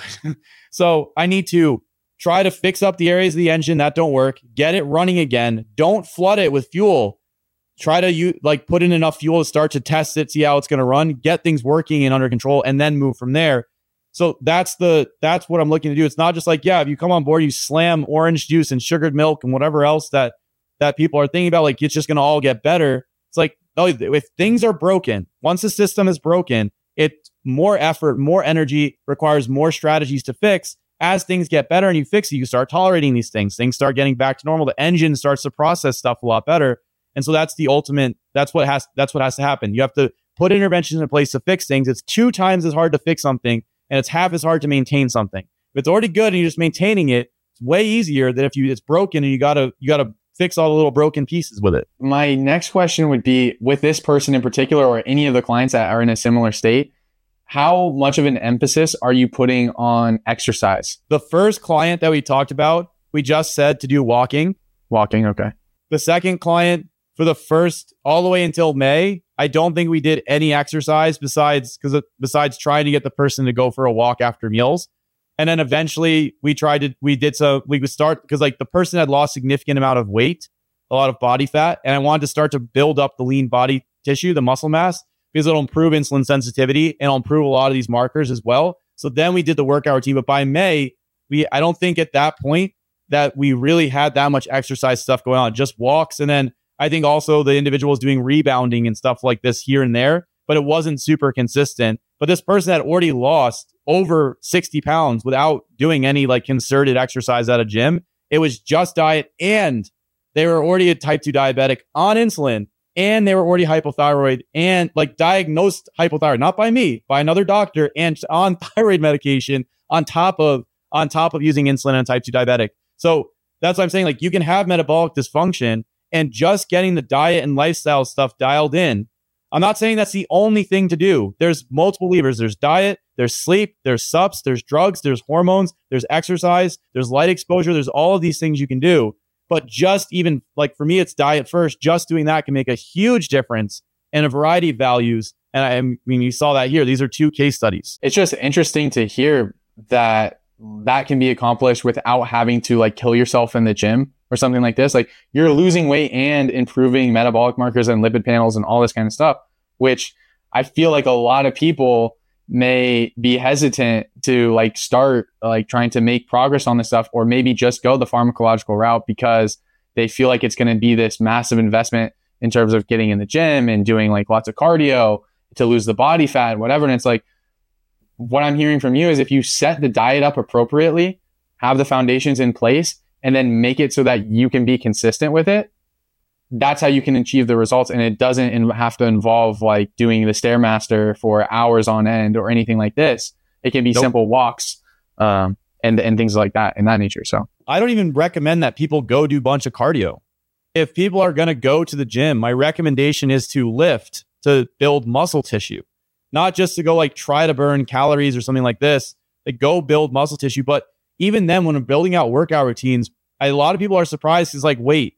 So I need to try to fix up the areas of the engine that don't work, get it running again. Don't flood it with fuel. Try to put in enough fuel to start to test it, see how it's going to run, get things working and under control, and then move from there. So that's what I'm looking to do. It's not just like, if you come on board, you slam orange juice and sugared milk and whatever else that people are thinking about, like it's just going to all get better. It's like, no, if things are broken, once the system is broken, it's more effort, more energy, requires more strategies to fix. As things get better and you fix it, you start tolerating these things. Things start getting back to normal. The engine starts to process stuff a lot better. And so that's the ultimate, that's what has to happen. You have to put interventions in place to fix things. It's 2 times as hard to fix something, and it's half as hard to maintain something. If it's already good and you're just maintaining it, it's way easier than if it's broken and you gotta fix all the little broken pieces with it. My next question would be, with this person in particular, or any of the clients that are in a similar state, how much of an emphasis are you putting on exercise? The first client that we talked about, we just said to do walking. Walking, okay. The second client, for the first all the way until May, I don't think we did any exercise besides trying to get the person to go for a walk after meals. And then eventually we would start, because like the person had lost significant amount of weight, a lot of body fat. And I wanted to start to build up the lean body tissue, the muscle mass, because it'll improve insulin sensitivity and it'll improve a lot of these markers as well. So then we did the workout routine. But by May, I don't think at that point that we really had that much exercise stuff going on, just walks. And then I think also the individual was doing rebounding and stuff like this here and there, but it wasn't super consistent. But this person had already lost over 60 pounds without doing any like concerted exercise at a gym. It was just diet, and they were already a type 2 diabetic on insulin, and they were already hypothyroid and like diagnosed hypothyroid, not by me, by another doctor, and on thyroid medication on top of using insulin and type 2 diabetic. So that's what I'm saying. Like, you can have metabolic dysfunction and just getting the diet and lifestyle stuff dialed in. I'm not saying that's the only thing to do. There's multiple levers. There's diet, there's sleep, there's subs, there's drugs, there's hormones, there's exercise, there's light exposure. There's all of these things you can do. But just even like for me, it's diet first. Just doing that can make a huge difference in a variety of values. And I mean, you saw that here. These are 2 case studies. It's just interesting to hear that can be accomplished without having to like kill yourself in the gym or something like this. Like, you're losing weight and improving metabolic markers and lipid panels and all this kind of stuff, which I feel like a lot of people may be hesitant to like start like trying to make progress on this stuff, or maybe just go the pharmacological route because they feel like it's going to be this massive investment in terms of getting in the gym and doing like lots of cardio to lose the body fat, whatever. And it's like, what I'm hearing from you is if you set the diet up appropriately, have the foundations in place, and then make it so that you can be consistent with it, that's how you can achieve the results. And it doesn't have to involve like doing the Stairmaster for hours on end or anything like this. It can be simple walks and things like that in that nature. So I don't even recommend that people go do a bunch of cardio. If people are going to go to the gym, my recommendation is to lift to build muscle tissue, not just to go like try to burn calories or something like this. Like, go build muscle tissue. But even then, when I'm building out workout routines, a lot of people are surprised. It's like, wait,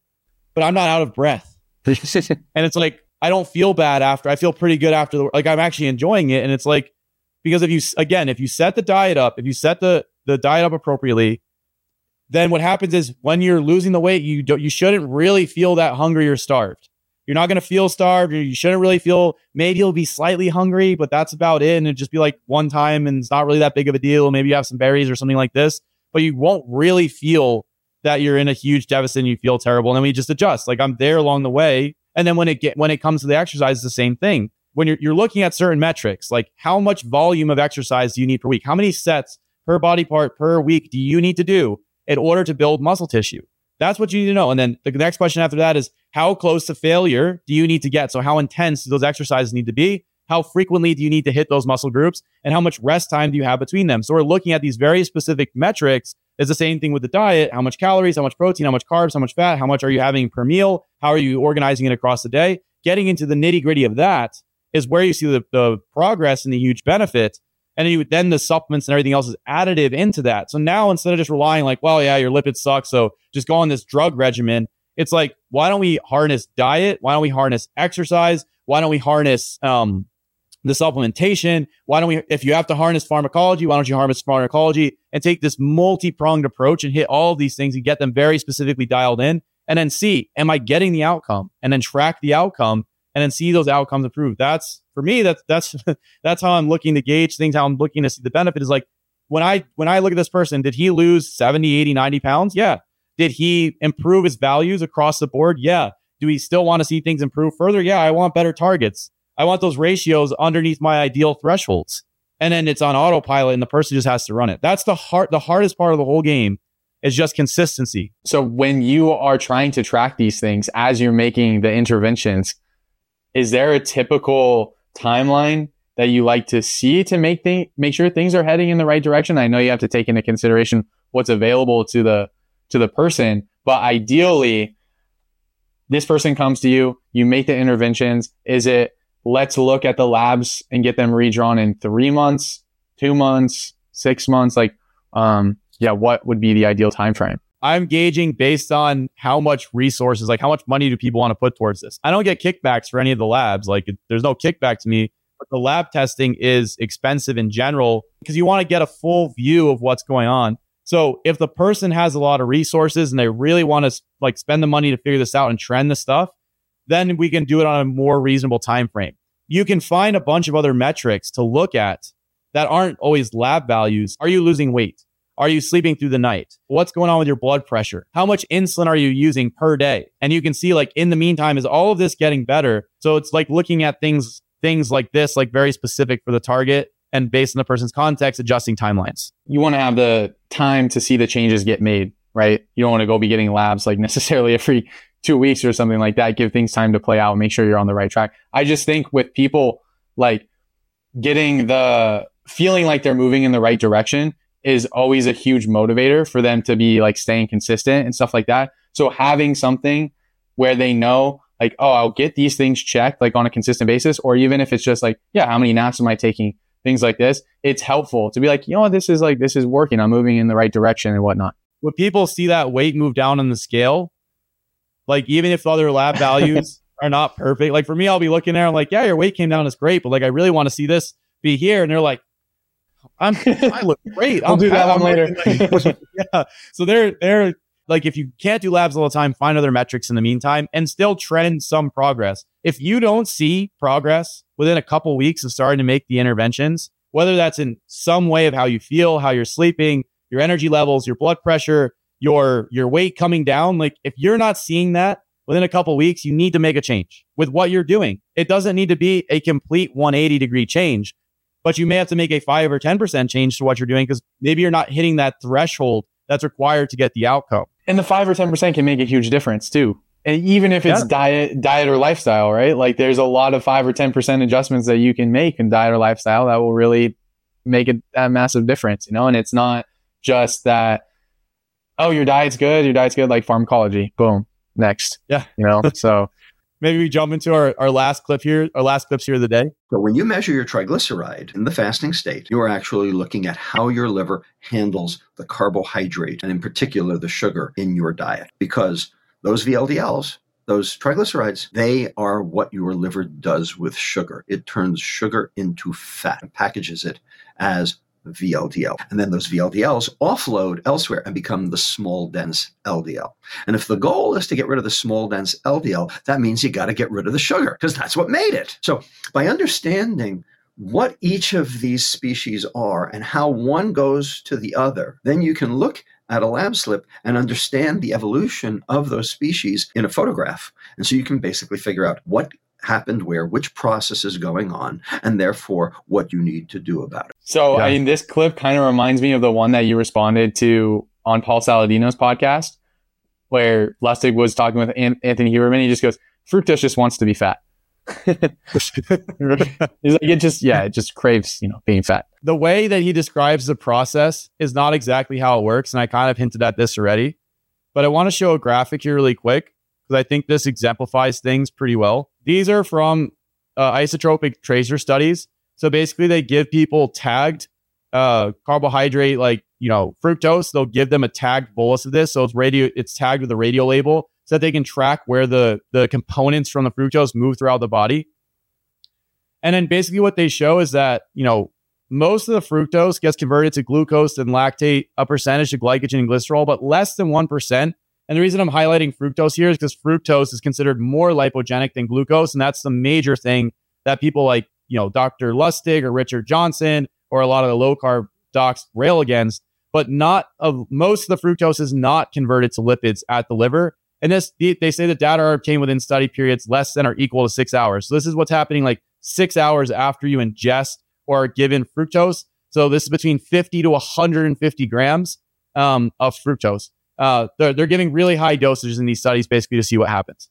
but I'm not out of breath. And it's like, I don't feel bad after. I feel pretty good after. Like, I'm actually enjoying it. And it's like, because if you set the diet up, if you set the diet up appropriately, then what happens is when you're losing the weight, you shouldn't really feel that hungry or starved. You're not going to feel starved. You shouldn't really feel, maybe you'll be slightly hungry, but that's about it. And it'd just be like one time and it's not really that big of a deal. Maybe you have some berries or something like this, but you won't really feel that you're in a huge deficit and you feel terrible. And then we just adjust. Like, I'm there along the way. And then when it comes to the exercise, it's the same thing. When you're looking at certain metrics, like how much volume of exercise do you need per week? How many sets per body part per week do you need to do in order to build muscle tissue? That's what you need to know. And then the next question after that is, how close to failure do you need to get? So how intense do those exercises need to be? How frequently do you need to hit those muscle groups? And how much rest time do you have between them? So we're looking at these very specific metrics. It's the same thing with the diet. How much calories, how much protein, how much carbs, how much fat, how much are you having per meal? How are you organizing it across the day? Getting into the nitty gritty of that is where you see the progress and the huge benefit. And then the supplements and everything else is additive into that. So now, instead of just relying like, well, yeah, your lipids suck, so just go on this drug regimen, it's like, why don't we harness diet? Why don't we harness exercise? Why don't we harness the supplementation? Why don't we, if you have to harness pharmacology, why don't you harness pharmacology and take this multi-pronged approach and hit all of these things and get them very specifically dialed in, and then see, am I getting the outcome? And then track the outcome and then see those outcomes improve. That's, for me, that's how I'm looking to gauge things, how I'm looking to see the benefit is like, when I look at this person, did he lose 70, 80, 90 pounds? Yeah. Did he improve his values across the board? Yeah. Do we still want to see things improve further? Yeah. I want better targets. I want those ratios underneath my ideal thresholds. And then it's on autopilot and the person just has to run it. That's the hardest part of the whole game is just consistency. So when you are trying to track these things as you're making the interventions, is there a typical timeline that you like to see to make sure things are heading in the right direction? I know you have to take into consideration what's available to the person, but ideally, this person comes to you, you make the interventions. Is it, let's look at the labs and get them redrawn in 3 months, 2 months, 6 months? Like, what would be the ideal time frame? I'm gauging based on how much resources, like how much money do people want to put towards this? I don't get kickbacks for any of the labs. Like, there's no kickback to me, but the lab testing is expensive in general because you want to get a full view of what's going on. So if the person has a lot of resources and they really want to like spend the money to figure this out and trend the stuff, then we can do it on a more reasonable time frame. You can find a bunch of other metrics to look at that aren't always lab values. Are you losing weight? Are you sleeping through the night? What's going on with your blood pressure? How much insulin are you using per day? And you can see like in the meantime, is all of this getting better? So it's like looking at things like this, like very specific for the target and based on the person's context, adjusting timelines. You want to have the time to see the changes get made, right? You don't want to go be getting labs like necessarily every 2 weeks or something like that. Give things time to play out and make sure you're on the right track. I just think with people like getting the feeling like they're moving in the right direction is always a huge motivator for them to be like staying consistent and stuff like that. So having something where they know like, oh, I'll get these things checked like on a consistent basis, or even if it's just like, yeah, how many naps am I taking? Things like this, it's helpful to be like, you know what, this is working. I'm moving in the right direction and whatnot. When people see that weight move down on the scale, like even if other lab values are not perfect, like for me, I'll be looking there, I'm like, yeah, your weight came down, it's great, but like I really want to see this be here. And they're like, I look great. I'll do that one later. Yeah. So they're like, if you can't do labs all the time, find other metrics in the meantime and still trend some progress. If you don't see progress within a couple weeks of starting to make the interventions, whether that's in some way of how you feel, how you're sleeping, your energy levels, your blood pressure, your weight coming down, like if you're not seeing that within a couple weeks, you need to make a change with what you're doing. It doesn't need to be a complete 180-degree change, but you may have to make a 5 or 10% change to what you're doing because maybe you're not hitting that threshold that's required to get the outcome. And the 5 or 10% can make a huge difference too. And even if it's diet or lifestyle, right? Like there's a lot of 5 or 10% adjustments that you can make in diet or lifestyle that will really make a massive difference, you know? And it's not just that, oh, your diet's good, like pharmacology, boom, next. Yeah. You know, so maybe we jump into our last clips here of the day. So when you measure your triglyceride in the fasting state, you are actually looking at how your liver handles the carbohydrate and in particular the sugar in your diet, because those VLDLs, those triglycerides, they are what your liver does with sugar. It turns sugar into fat and packages it as VLDL. And then those VLDLs offload elsewhere and become the small, dense LDL. And if the goal is to get rid of the small, dense LDL, that means you got to get rid of the sugar because that's what made it. So by understanding what each of these species are and how one goes to the other, then you can look at a lab slip and understand the evolution of those species in a photograph. And so you can basically figure out what happened where, which process is going on, and therefore what you need to do about it. So, I mean, this clip kind of reminds me of the one that you responded to on Paul Saladino's podcast, where Lustig was talking with Anthony Huberman. He just goes, fructose just wants to be fat. He's like, it just craves, being fat. The way that he describes the process is not exactly how it works. And I kind of hinted at this already, but I want to show a graphic here really quick because I think this exemplifies things pretty well. These are from isotropic tracer studies. So basically they give people tagged carbohydrate, like, fructose. They'll give them a tagged bolus of this. So it's tagged with a radio label so that they can track where the components from the fructose move throughout the body. And then basically what they show is that, most of the fructose gets converted to glucose and lactate, a percentage to glycogen and glycerol, but less than 1%. And the reason I'm highlighting fructose here is because fructose is considered more lipogenic than glucose. And that's the major thing that people like, Dr. Lustig or Richard Johnson or a lot of the low carb docs rail against, but most of the fructose is not converted to lipids at the liver. And they say the data are obtained within study periods less than or equal to 6 hours. So this is what's happening like 6 hours after you ingest or are given fructose. So this is between 50 to 150 grams of fructose. They're giving really high dosages in these studies basically to see what happens.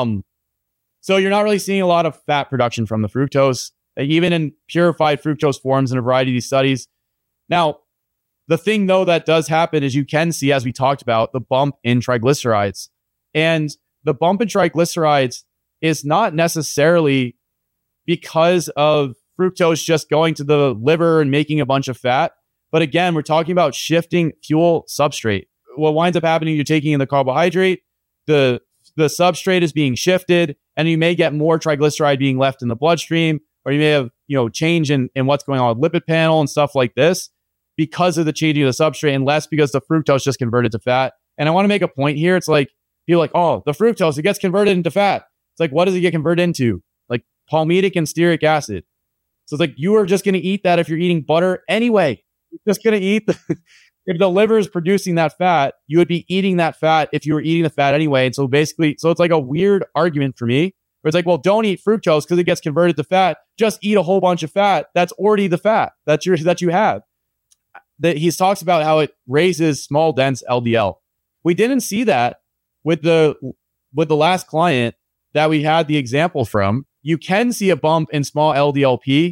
So you're not really seeing a lot of fat production from the fructose, even in purified fructose forms in a variety of these studies. Now, the thing though that does happen is you can see, as we talked about, the bump in triglycerides. And the bump in triglycerides is not necessarily because of fructose just going to the liver and making a bunch of fat. But again, we're talking about shifting fuel substrate. What winds up happening, you're taking in the carbohydrate, the substrate is being shifted, and you may get more triglyceride being left in the bloodstream, or you may have, change in what's going on with lipid panel and stuff like this because of the changing of the substrate and less because the fructose just converted to fat. And I want to make a point here. It's like, people are like, oh, the fructose, it gets converted into fat. It's like, what does it get converted into? Like palmitic and stearic acid. So it's like, you are just going to eat that if you're eating butter anyway. You're just going to eat if the liver is producing that fat, you would be eating that fat if you were eating the fat anyway. And so basically, so it's like a weird argument for me. Where it's like, well, don't eat fructose because it gets converted to fat. Just eat a whole bunch of fat. That's already the fat that you have. That he talks about how it raises small dense LDL. We didn't see that with the last client that we had the example from. You can see a bump in small LDLP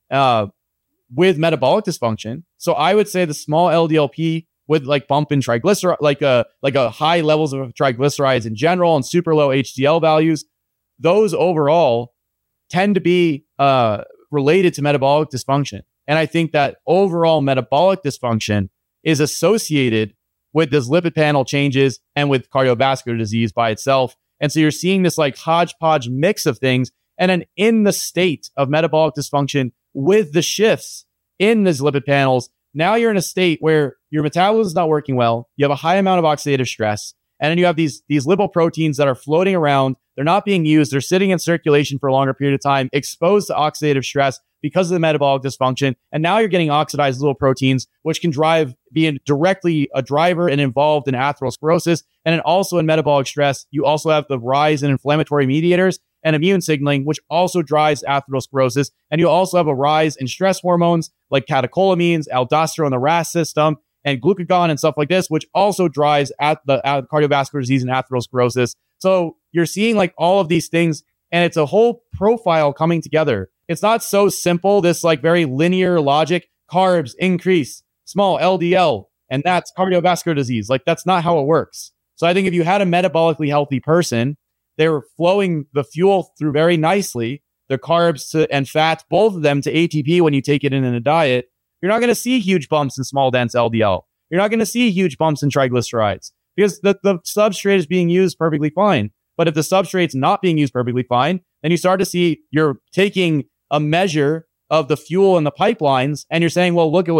with metabolic dysfunction. So I would say the small LDLP with like bump in triglyceride, like a high levels of triglycerides in general and super low HDL values, those overall tend to be related to metabolic dysfunction. And I think that overall metabolic dysfunction is associated with this lipid panel changes and with cardiovascular disease by itself. And so you're seeing this like hodgepodge mix of things. And then in the state of metabolic dysfunction with the shifts in these lipid panels, now you're in a state where your metabolism is not working well. You have a high amount of oxidative stress. And then you have these lipoproteins that are floating around. They're not being used. They're sitting in circulation for a longer period of time, exposed to oxidative stress because of the metabolic dysfunction. And now you're getting oxidized lipoproteins, which can be directly a driver and involved in atherosclerosis. And then also in metabolic stress, you also have the rise in inflammatory mediators and immune signaling, which also drives atherosclerosis. And you also have a rise in stress hormones like catecholamines, aldosterone, the RAS system, and glucagon and stuff like this, which also drives cardiovascular disease and atherosclerosis. So you're seeing like all of these things, and it's a whole profile coming together. It's not so simple, this like very linear logic, carbs increase, small LDL, and that's cardiovascular disease. Like that's not how it works. So I think if you had a metabolically healthy person, they were flowing the fuel through very nicely, the carbs and fats, both of them to ATP when you take it in a diet, you're not going to see huge bumps in small dense LDL. You're not going to see huge bumps in triglycerides because the substrate is being used perfectly fine. But if the substrate's not being used perfectly fine, then you start to see you're taking a measure of the fuel in the pipelines and you're saying, well, look at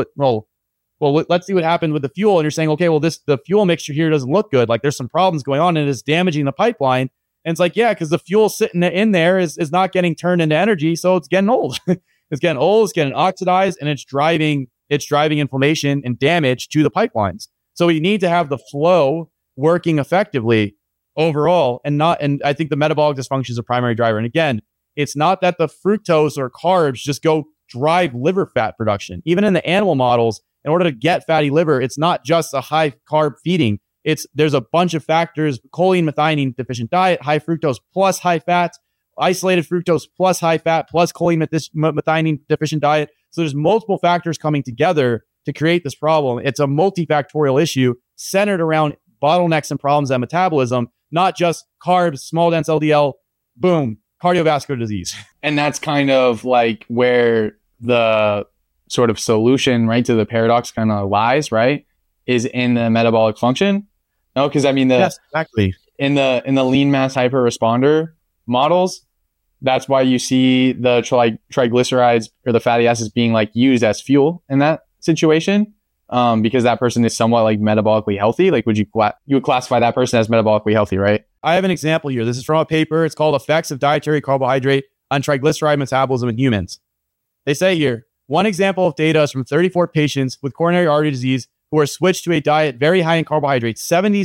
let's see what happened with the fuel. And you're saying, okay, well, the fuel mixture here doesn't look good. Like there's some problems going on and it's damaging the pipeline. And it's like, yeah, because the fuel sitting in there is not getting turned into energy. So it's getting old. It's getting old, it's getting oxidized, and it's driving inflammation and damage to the pipelines. So you need to have the flow working effectively overall, and I think the metabolic dysfunction is a primary driver. And again, it's not that the fructose or carbs just go drive liver fat production. Even in the animal models, in order to get fatty liver, it's not just a high carb feeding. There's a bunch of factors: choline, methionine deficient diet, high fructose plus high fat, isolated fructose plus high fat plus choline methionine deficient diet. So there's multiple factors coming together to create this problem. It's a multifactorial issue centered around bottlenecks and problems at metabolism, not just carbs, small dense LDL, boom, cardiovascular disease. And that's kind of like where the sort of solution, right, to the paradox kind of lies, right, is in the metabolic function. No, because I mean, yes, exactly. In the lean mass hyperresponder models, that's why you see the triglycerides or the fatty acids being like used as fuel in that situation, because that person is somewhat like metabolically healthy. Like, you would classify that person as metabolically healthy, right? I have an example here. This is from a paper. It's called Effects of Dietary Carbohydrate on Triglyceride Metabolism in Humans. They say here, one example of data is from 34 patients with coronary artery disease who were switched to a diet very high in carbohydrates,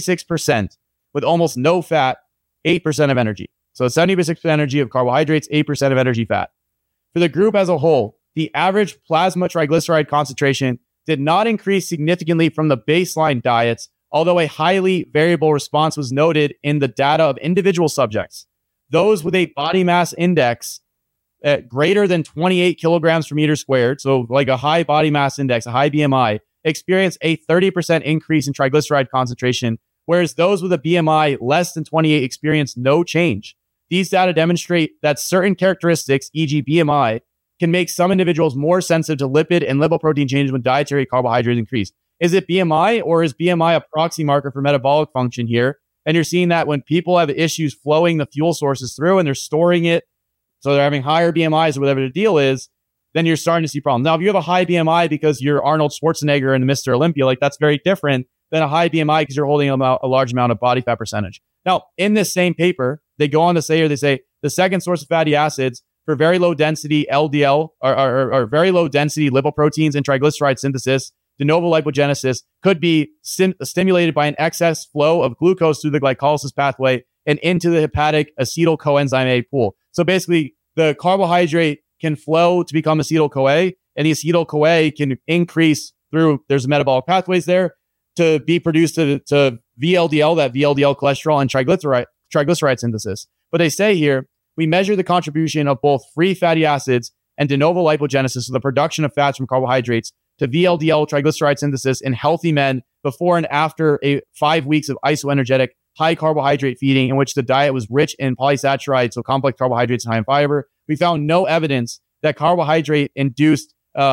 76%, with almost no fat, 8% of energy. So 76% energy of carbohydrates, 8% of energy fat. For the group as a whole, the average plasma triglyceride concentration did not increase significantly from the baseline diets, although a highly variable response was noted in the data of individual subjects. Those with a body mass index at greater than 28 kilograms per meter squared, so like a high body mass index, a high BMI, experienced a 30% increase in triglyceride concentration, whereas those with a BMI less than 28 experienced no change. These data demonstrate that certain characteristics, e.g. BMI, can make some individuals more sensitive to lipid and lipoprotein changes when dietary carbohydrates increase. Is it BMI, or is BMI a proxy marker for metabolic function here? And you're seeing that when people have issues flowing the fuel sources through and they're storing it, so they're having higher BMIs or whatever the deal is, then you're starting to see problems. Now, if you have a high BMI because you're Arnold Schwarzenegger and Mr. Olympia, like that's very different than a high BMI because you're holding a large amount of body fat percentage. Now, in this same paper, they go on to say, the second source of fatty acids for very low density LDL or very low density lipoproteins and triglyceride synthesis de novo lipogenesis could be stimulated by an excess flow of glucose through the glycolysis pathway and into the hepatic acetyl coenzyme A pool. So basically, the carbohydrate can flow to become acetyl-CoA, and the acetyl-CoA can increase through, there's metabolic pathways there, to be produced to VLDL, that VLDL cholesterol and triglyceride synthesis. But they say here, we measure the contribution of both free fatty acids and de novo lipogenesis, so the production of fats from carbohydrates, to VLDL triglyceride synthesis in healthy men before and after 5 weeks of isoenergetic high carbohydrate feeding in which the diet was rich in polysaccharides, so complex carbohydrates and high in fiber. We found no evidence that carbohydrate-induced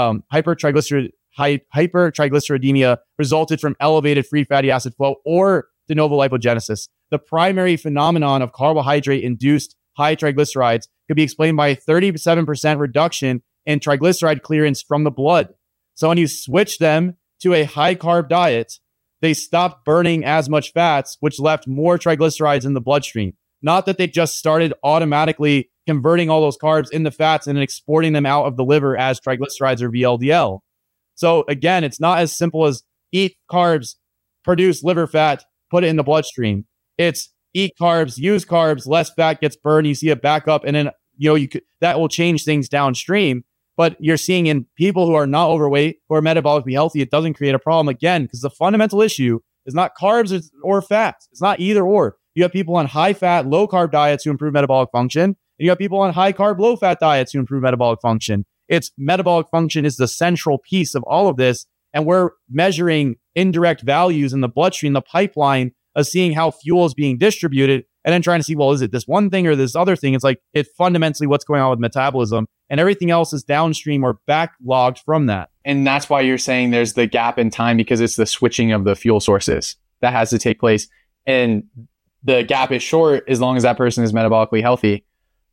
hypertriglyceridemia resulted from elevated free fatty acid flow or de novo lipogenesis. The primary phenomenon of carbohydrate-induced high triglycerides could be explained by a 37% reduction in triglyceride clearance from the blood. So when you switch them to a high-carb diet, they stopped burning as much fats, which left more triglycerides in the bloodstream. Not that they just started automatically converting all those carbs into fats and then exporting them out of the liver as triglycerides or VLDL. So again, it's not as simple as eat carbs, produce liver fat, put it in the bloodstream. It's eat carbs, use carbs, less fat gets burned, you see a backup, and then that will change things downstream. But you're seeing in people who are not overweight, who are metabolically healthy, it doesn't create a problem again, because the fundamental issue is not carbs or fats. It's not either or. You have people on high fat, low carb diets who improve metabolic function, and you have people on high carb, low fat diets who improve metabolic function. It's metabolic function is the central piece of all of this. And we're measuring indirect values in the bloodstream, the pipeline of seeing how fuel is being distributed, and then trying to see, well, is it this one thing or this other thing? It's like, it's fundamentally what's going on with metabolism, and everything else is downstream or backlogged from that. And that's why you're saying there's the gap in time, because it's the switching of the fuel sources that has to take place. And the gap is short as long as that person is metabolically healthy.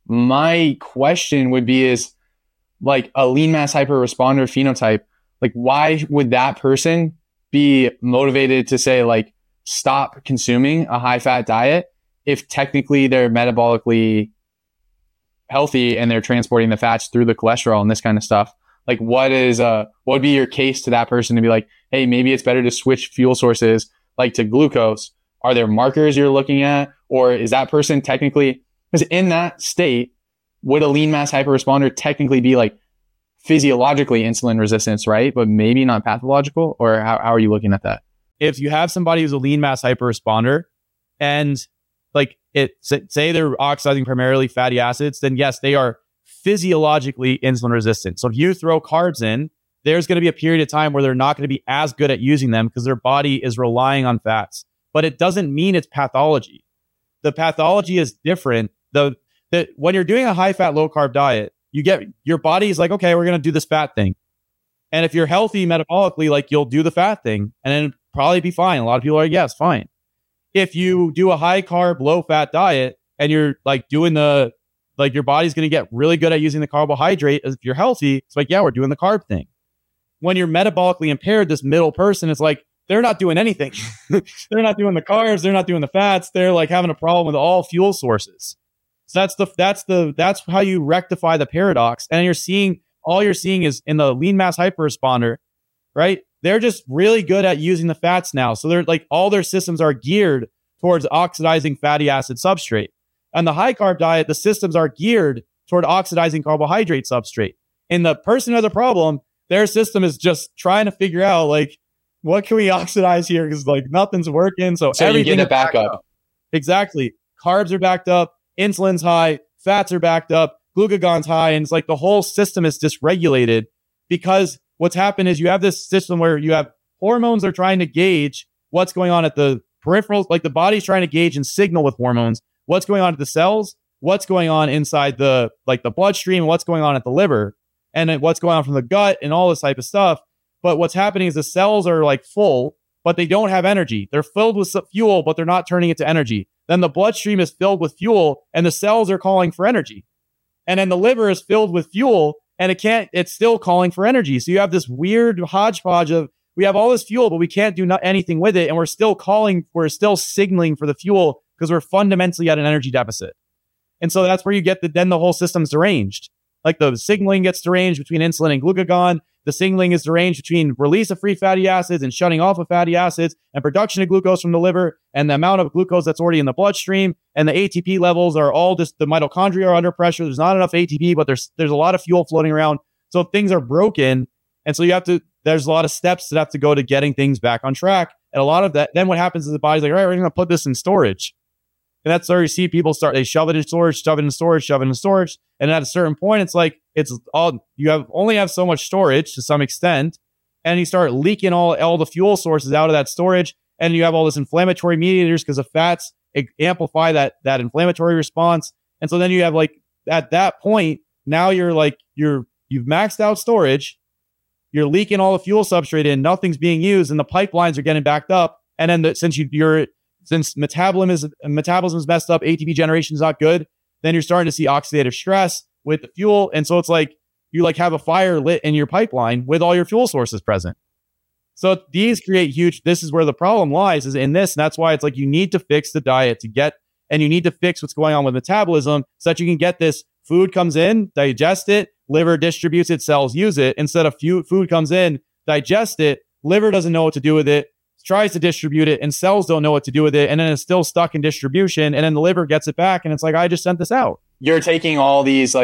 My question would be is, like a lean mass hyperresponder phenotype, like why would that person be motivated to say like, stop consuming a high fat diet if technically they're metabolically healthy and they're transporting the fats through the cholesterol and this kind of stuff? Like what would be your case to that person to be like, hey, maybe it's better to switch fuel sources like to glucose? Are there markers you're looking at? Or is that person technically, because in that state, would a lean mass hyperresponder technically be like physiologically insulin resistance, right? But maybe not pathological? Or how are you looking at that? If you have somebody who's a lean mass hyperresponder and like say they're oxidizing primarily fatty acids, then yes, they are physiologically insulin resistant. So if you throw carbs in, there's going to be a period of time where they're not going to be as good at using them because their body is relying on fats. But it doesn't mean it's pathology. The pathology is different. When you're doing a high fat, low carb diet, your body is like, okay, we're going to do this fat thing. And if you're healthy metabolically, like you'll do the fat thing and then probably be fine. A lot of people are like, yes, fine. If you do a high carb, low fat diet and you're like doing your body's going to get really good at using the carbohydrate. If you're healthy, it's like, yeah, we're doing the carb thing. When you're metabolically impaired, this middle person is like, they're not doing anything. They're not doing the carbs. They're not doing the fats. They're like having a problem with all fuel sources. So that's how you rectify the paradox. And all you're seeing is in the lean mass hyperresponder, right? They're just really good at using the fats now. So they're like, all their systems are geared towards oxidizing fatty acid substrate. On the high carb diet, the systems are geared toward oxidizing carbohydrate substrate. And the person who has a problem, their system is just trying to figure out like, what can we oxidize here? Because like nothing's working. So everything you get a backup. Exactly. Carbs are backed up. Insulin's high. Fats are backed up. Glucagon's high. And it's like the whole system is dysregulated because what's happened is you have this system where you have hormones are trying to gauge what's going on at the peripherals. Like the body's trying to gauge and signal with hormones what's going on at the cells, what's going on inside the bloodstream, what's going on at the liver, and then what's going on from the gut and all this type of stuff. But what's happening is the cells are like full, but they don't have energy. They're filled with fuel, but they're not turning it to energy. Then the bloodstream is filled with fuel and the cells are calling for energy. And then the liver is filled with fuel and it's still calling for energy. So you have this weird hodgepodge of, we have all this fuel, but we can't do anything with it. And we're still signaling for the fuel because we're fundamentally at an energy deficit. And so that's where you get then the whole system's deranged. like the signaling gets deranged between insulin and glucagon. The signaling is deranged between release of free fatty acids and shutting off of fatty acids and production of glucose from the liver and the amount of glucose that's already in the bloodstream. And the ATP levels are all just, the mitochondria are under pressure. There's not enough ATP, but there's a lot of fuel floating around. So things are broken. And so there's a lot of steps that have to go to getting things back on track. And a lot of that, then what happens is the body's like, all right, we're going to put this in storage. And that's where you see people they shove it in storage, shove it in storage, shove it in storage. And at a certain point, it's like, only have so much storage to some extent. And you start leaking all the fuel sources out of that storage. And you have all this inflammatory mediators because the fats amplify that inflammatory response. And so then you have like, at that point, now you've maxed out storage. You're leaking all the fuel substrate in, nothing's being used, and the pipelines are getting backed up. And then since metabolism is messed up, ATP generation is not good, then you're starting to see oxidative stress with the fuel. And so it's like you have a fire lit in your pipeline with all your fuel sources present. So these create this is where the problem lies, is in this. And that's why it's like you need to fix the diet and you need to fix what's going on with metabolism so that you can get this. Food comes in, digest it, liver distributes it, cells use it. Instead of food comes in, digest it, liver doesn't know what to do with it, tries to distribute it, and cells don't know what to do with it. And then it's still stuck in distribution. And then the liver gets it back. And it's like, I just sent this out. You're taking all these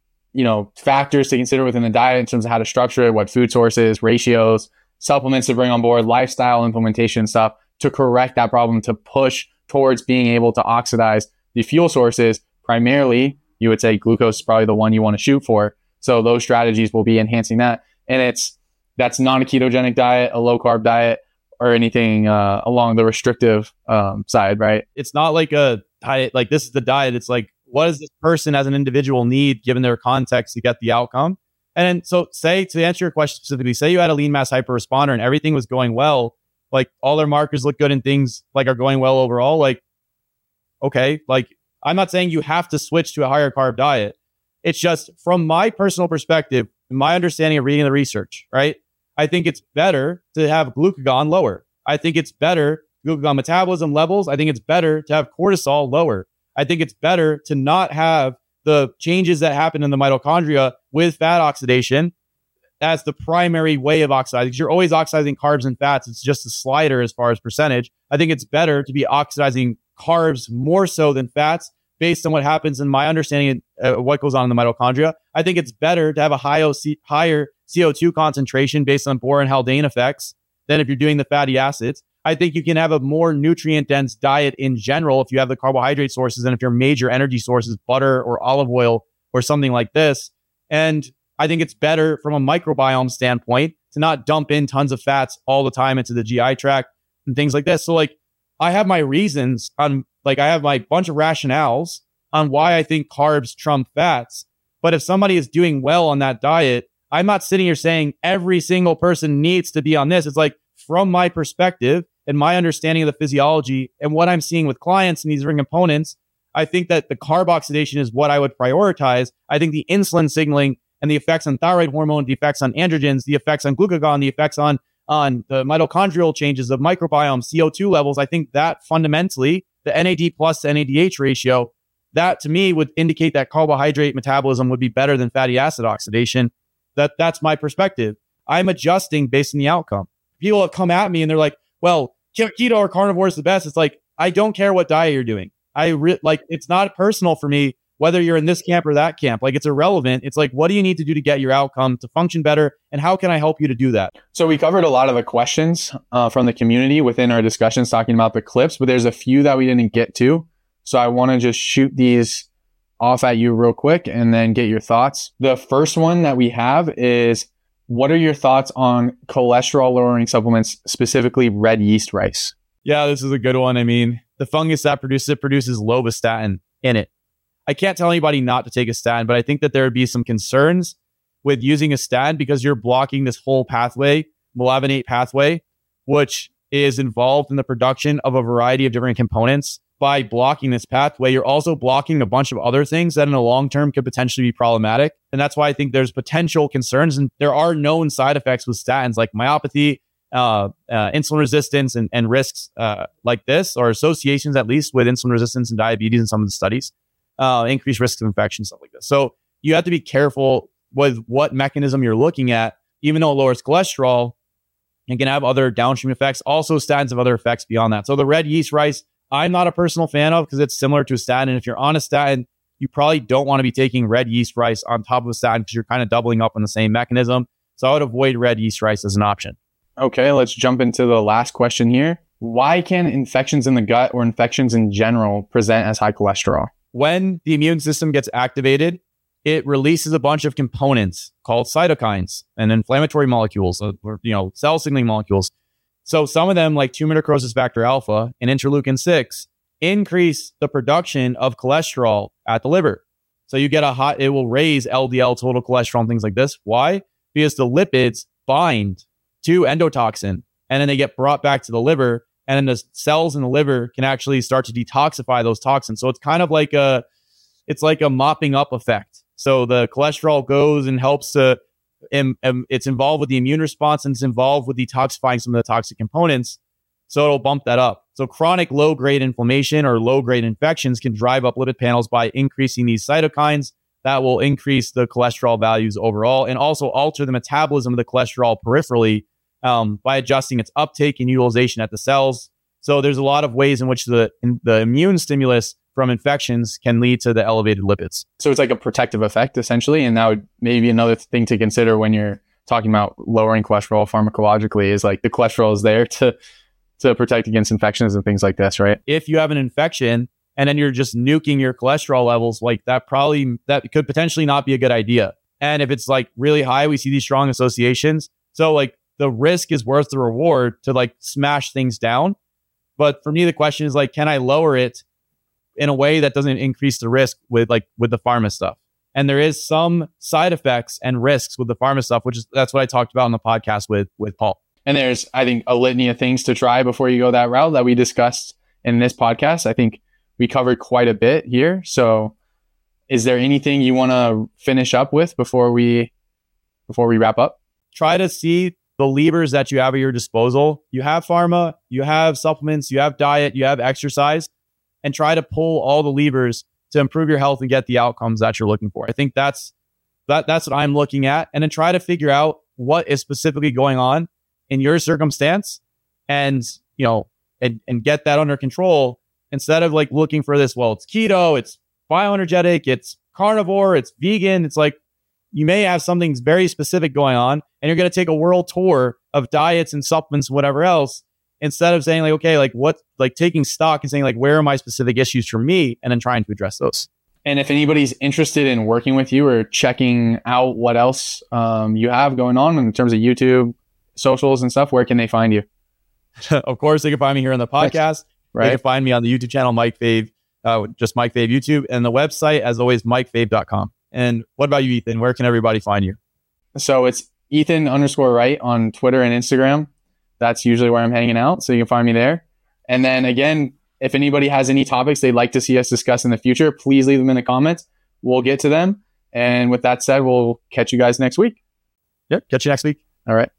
factors to consider within the diet in terms of how to structure it, what food sources, ratios, supplements to bring on board, lifestyle implementation stuff to correct that problem, to push towards being able to oxidize the fuel sources. Primarily, you would say glucose is probably the one you want to shoot for. So those strategies will be enhancing that. And that's not a ketogenic diet, a low carb diet, or anything along the restrictive side, right? It's not like a diet, like this is the diet. It's like, what does this person as an individual need given their context to get the outcome? And then, so to answer your question specifically, say you had a lean mass hyperresponder and everything was going well, like all their markers look good and things like are going well overall. Like, okay, like I'm not saying you have to switch to a higher carb diet. It's just from my personal perspective, my understanding of reading the research, right? I think it's better to have glucagon lower. I think it's better glucagon metabolism levels. I think it's better to have cortisol lower. I think it's better to not have the changes that happen in the mitochondria with fat oxidation as the primary way of oxidizing. Because you're always oxidizing carbs and fats. It's just a slider as far as percentage. I think it's better to be oxidizing carbs more so than fats based on what happens in my understanding of what goes on in the mitochondria. I think it's better to have a higher CO2 concentration based on Bohr and Haldane effects than if you're doing the fatty acids. I think you can have a more nutrient dense diet in general if you have the carbohydrate sources and if your major energy source is butter or olive oil or something like this. And I think it's better from a microbiome standpoint to not dump in tons of fats all the time into the GI tract and things like this. So like I have my reasons on, like I have my bunch of rationales on why I think carbs trump fats. But if somebody is doing well on that diet, I'm not sitting here saying every single person needs to be on this. It's like from my perspective and my understanding of the physiology and what I'm seeing with clients and these different components, I think that the carb oxidation is what I would prioritize. I think the insulin signaling and the effects on thyroid hormone, the effects on androgens, the effects on glucagon, the effects on the mitochondrial changes of microbiome, CO2 levels, I think that fundamentally, the NAD plus to NADH ratio, that to me would indicate that carbohydrate metabolism would be better than fatty acid oxidation. That's my perspective. I'm adjusting based on the outcome. People have come at me and they're like, well, keto or carnivore is the best. It's like, I don't care what diet you're doing. It's not personal for me whether you're in this camp or that camp. Like it's irrelevant. It's like, what do you need to do to get your outcome to function better? And how can I help you to do that? So we covered a lot of the questions from the community within our discussions talking about the clips, but there's a few that we didn't get to. So I want to just shoot these off at you real quick and then get your thoughts. The first one that we have is, what are your thoughts on cholesterol lowering supplements, specifically red yeast rice? Yeah, this is a good one. I mean, the fungus that produces it produces lovastatin in it. I can't tell anybody not to take a statin, but I think that there would be some concerns with using a statin because you're blocking this whole pathway, melavinate pathway, which is involved in the production of a variety of different components. By blocking this pathway, you're also blocking a bunch of other things that in the long term could potentially be problematic. And that's why I think there's potential concerns. And there are known side effects with statins like myopathy, insulin resistance and risks like this, or associations at least with insulin resistance and diabetes in some of the studies, increased risks of infection, stuff like this. So you have to be careful with what mechanism you're looking at. Even though it lowers cholesterol, it can have other downstream effects. Also, statins have other effects beyond that. So the red yeast rice, I'm not a personal fan of because it's similar to a statin. And if you're on a statin, you probably don't want to be taking red yeast rice on top of a statin because you're kind of doubling up on the same mechanism. So I would avoid red yeast rice as an option. Okay, let's jump into the last question here. Why can infections in the gut or infections in general present as high cholesterol? When the immune system gets activated, it releases a bunch of components called cytokines and inflammatory molecules, or cell signaling molecules. So some of them, like tumor necrosis factor alpha and interleukin 6, increase the production of cholesterol at the liver. So you get it will raise LDL, total cholesterol, and things like this. Why? Because the lipids bind to endotoxin and then they get brought back to the liver, and then the cells in the liver can actually start to detoxify those toxins. So it's kind of like a mopping up effect. So the cholesterol goes and helps it's involved with the immune response, and it's involved with detoxifying some of the toxic components. So it'll bump that up. So chronic low-grade inflammation or low-grade infections can drive up lipid panels by increasing these cytokines. That will increase the cholesterol values overall and also alter the metabolism of the cholesterol peripherally by adjusting its uptake and utilization at the cells. So there's a lot of ways in which the immune stimulus from infections can lead to the elevated lipids. So it's like a protective effect, essentially. And that would maybe another thing to consider when you're talking about lowering cholesterol pharmacologically is like the cholesterol is there to protect against infections and things like this, right? If you have an infection and then you're just nuking your cholesterol levels, like that could potentially not be a good idea. And if it's like really high, we see these strong associations. So like the risk is worth the reward to like smash things down. But for me, the question is like, can I lower it in a way that doesn't increase the risk with the pharma stuff? And there is some side effects and risks with the pharma stuff, that's what I talked about on the podcast with Paul. And there's, I think, a litany of things to try before you go that route that we discussed in this podcast. I think we covered quite a bit here. So is there anything you want to finish up with before we wrap up? Try to see the levers that you have at your disposal. You have pharma, you have supplements, you have diet, you have exercise, and try to pull all the levers to improve your health and get the outcomes that you're looking for. I think that's what I'm looking at. And then try to figure out what is specifically going on in your circumstance and get that under control instead of like looking for this, well, it's keto, it's bioenergetic, it's carnivore, it's vegan. It's like you may have something very specific going on and you're going to take a world tour of diets and supplements, whatever else, instead of saying like, okay, like what, like taking stock and saying like, where are my specific issues for me? And then trying to address those. And if anybody's interested in working with you or checking out what else you have going on in terms of YouTube, socials and stuff, where can they find you? Of course, they can find me here on the podcast. Right. They can find me on the YouTube channel, Mike Fave, just Mike Fave YouTube, and the website, as always, MikeFave.com. And what about you, Ethan? Where can everybody find you? So it's Ethan_Wright on Twitter and Instagram. That's usually where I'm hanging out. So you can find me there. And then again, if anybody has any topics they'd like to see us discuss in the future, please leave them in the comments. We'll get to them. And with that said, we'll catch you guys next week. Yep. Catch you next week. All right.